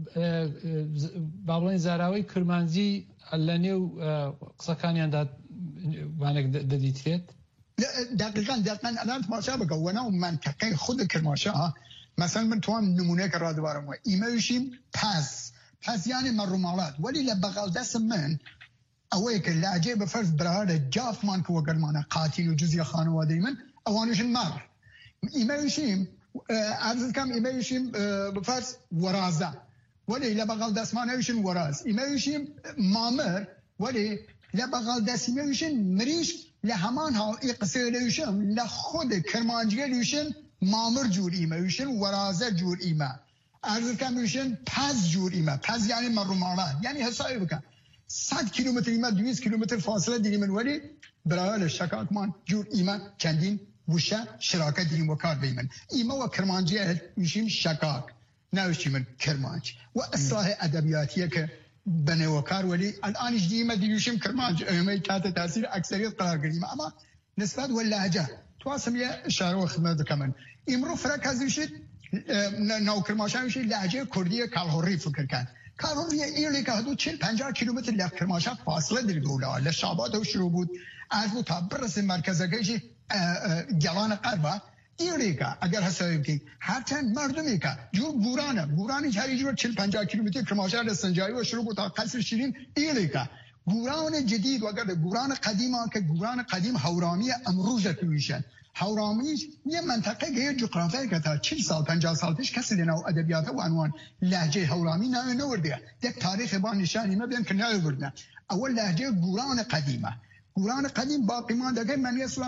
بابلین زاراوی کرمانزی لنیو قصه کانیان داد وانک دادیتیت دقیقاً دقیقاً الان تماشا بکن و نه منطقه خود کرمانشاه مثلا من تو هم نمونه که را دوارم و ایمهشیم پس پس یعنی مرومالات ولی لبغل دست من اوه که لعجه بفرض برهار جاف من که وگرمانه قاتل و جزی خانواده من اوانشون مر ایمهشیم عرض کم ایمهشیم بفرض ورازه ولی لبغل دست من اوشون وراز ایمهشیم مامر ولی لبغل دست ایمهشون مریش لهمان ها اقصه لیوشن لخود کرمانجی لیوشن مامر جور ایمه لیوشن ورازه جور ایمه ارز کم لیوشن پز جور ایمه پز یعنی مروماران یعنی حسابی بکن صد کیلومتر ایمه دویست کیلومتر فاصله دیریم ولی برای شکاک من جور ایمه چندین وشه شراکت دیریم و کار بیمن ایمه و کرمانجی لیوشن شکاک نوشی من کرمانج و اصلاح ادبیاتیه که بنه وکار ولی الان جدیمه دیوشیم کرمانج اهمی تحت تاثیر اکثریت قرار گریم اما نسبت و لهجه تواسم یه اشاره و خدمت کمن امرو فرق هزیشید نو کرمانشاهیشی لهجه کردی کالهوری فکر کن کالهوری ایرلی که حدود چهل پنجاه کیلومتر له کرمانشاه فاصله داری دوله لشابات و شروع بود از بود تا برس مرکزگیشی گلان قربه ایریکا اگر حسابی بکنید هرچند مردمی که جو گورانه گورانی چهاری جور چل پنجاه کیلومتر کرمانشاه رسنجایی و شروع بود تا قصر شیرین ایریکا گوران جدید و اگر گوران قدیم ها که گوران قدیم هورامی امروز تویشن هورامیش یه منطقه که جغرافیایی که تا چل سال پنجاه سال پیش کسی لنو ادبیات و عنوان لهجه هورامی نوی نورده یک تاریخ با نشانی ما بیان که نوی بردن اول لهجه گوران قدیمه گوران قدیم باقی مانده که من یسلا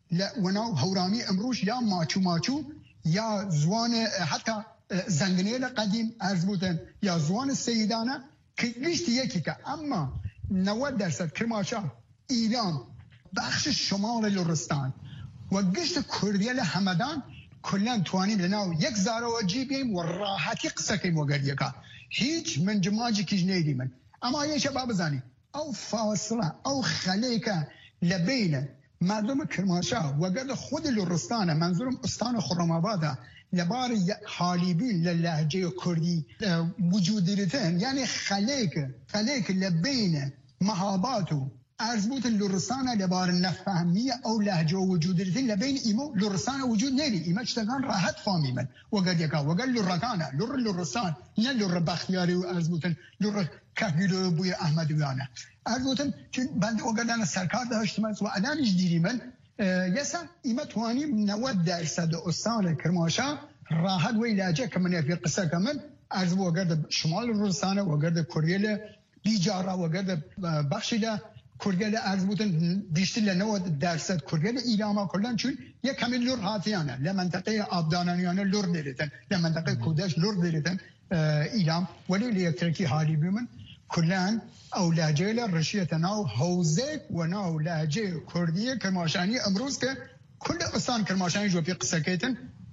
وناو هورامی امروش یا ماچو ماچو یا زوان حتی زنگنیل قدیم عرض بودن یا زوان سیدانه که لیشت یکی که اما نود درصد کرمانشاه ایلام بخش شمال لرستان و گشت کردیل حمدان کلن توانیم لناو یک زارو جیبیم و راحتی قصه کیم وگر یکا هیچ من جماجی کش نیدی من اما یه شباب بزنی او فاصله او خلیکه لبینه مردم کرمانشاه وگرد خود لرستان منظورم استان خرم‌آباد لبار حالیبی للهجه کردی وجود دارتن یعنی خلیک خلیک لبین مهاباتو ارزبوت لرستان لبار نفهمی او لهجه وجود دارتن لبین ایمو لرستان وجود نیلی ایمه چتگان راحت فامی من وگرد یکا وگرد لرکانه لر لرستان نه لر بختیاری و ارزبوتن لر کهگیلو بوی احمدیانه ارزبوتن چون بند وگردن سرکار داشتم و الانش دیری من یسا ایمه توانیم نود درصد استان کرمانشاه راحت وی لهجه که من فی قصه که من ارز وگرد شمال لرستان وگرد کردیل بیجارا وگرد بخشی کردیل ارز بودن بیشتر لنود درصد کردیل ایلاما کلن چون یک کمی لور هاتیانه لمنطقه آبدانانیانه لور دیریتن لمنطقه کودش لور دیریتن ایلام ولی لیکترکی حالی بیمن کلن او لهجه لرشیت ناو حوزه و ناو لهجه کردیه کرمانشاهی امروز که کل استان کرمانشاهی جو پی قصه کیتن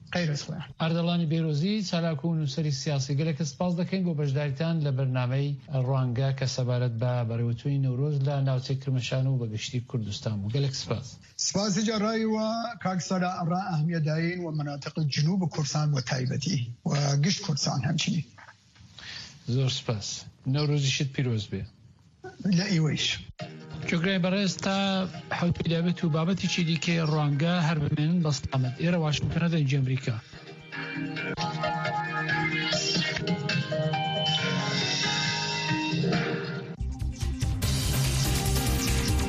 غیر از خۆیان. ئەردەڵانی بێرۆزی چالاک و نووسەری سیاسی گەلێکە سپاس دەکەین بۆ بەشداریتان لە بەرنامەی ڕوانگە کە سەبارەت بە بەڕێوەچوونی نەورۆز لە ناوچەی کرمەشان و بەگشتی کوردستان بوو. گەلێک سپاس. سپاسی جارایەوە کاک سەرا ئەڕا ئەهمیەتداین و مناطق جنوب کوردستان و تایبەتی و گشت کوردستان هەمچنین. زۆر سپاس. نەورۆزیشت پیرۆز بێ. لە ئێوەیش. جۆگرای بەڕێز تا حوتی دەبێت و بابەتێکی دیکەی ڕوانگە هەر بمێنن بەستامەت ئێرە واشنگتنە دەنجی ئەمریکا.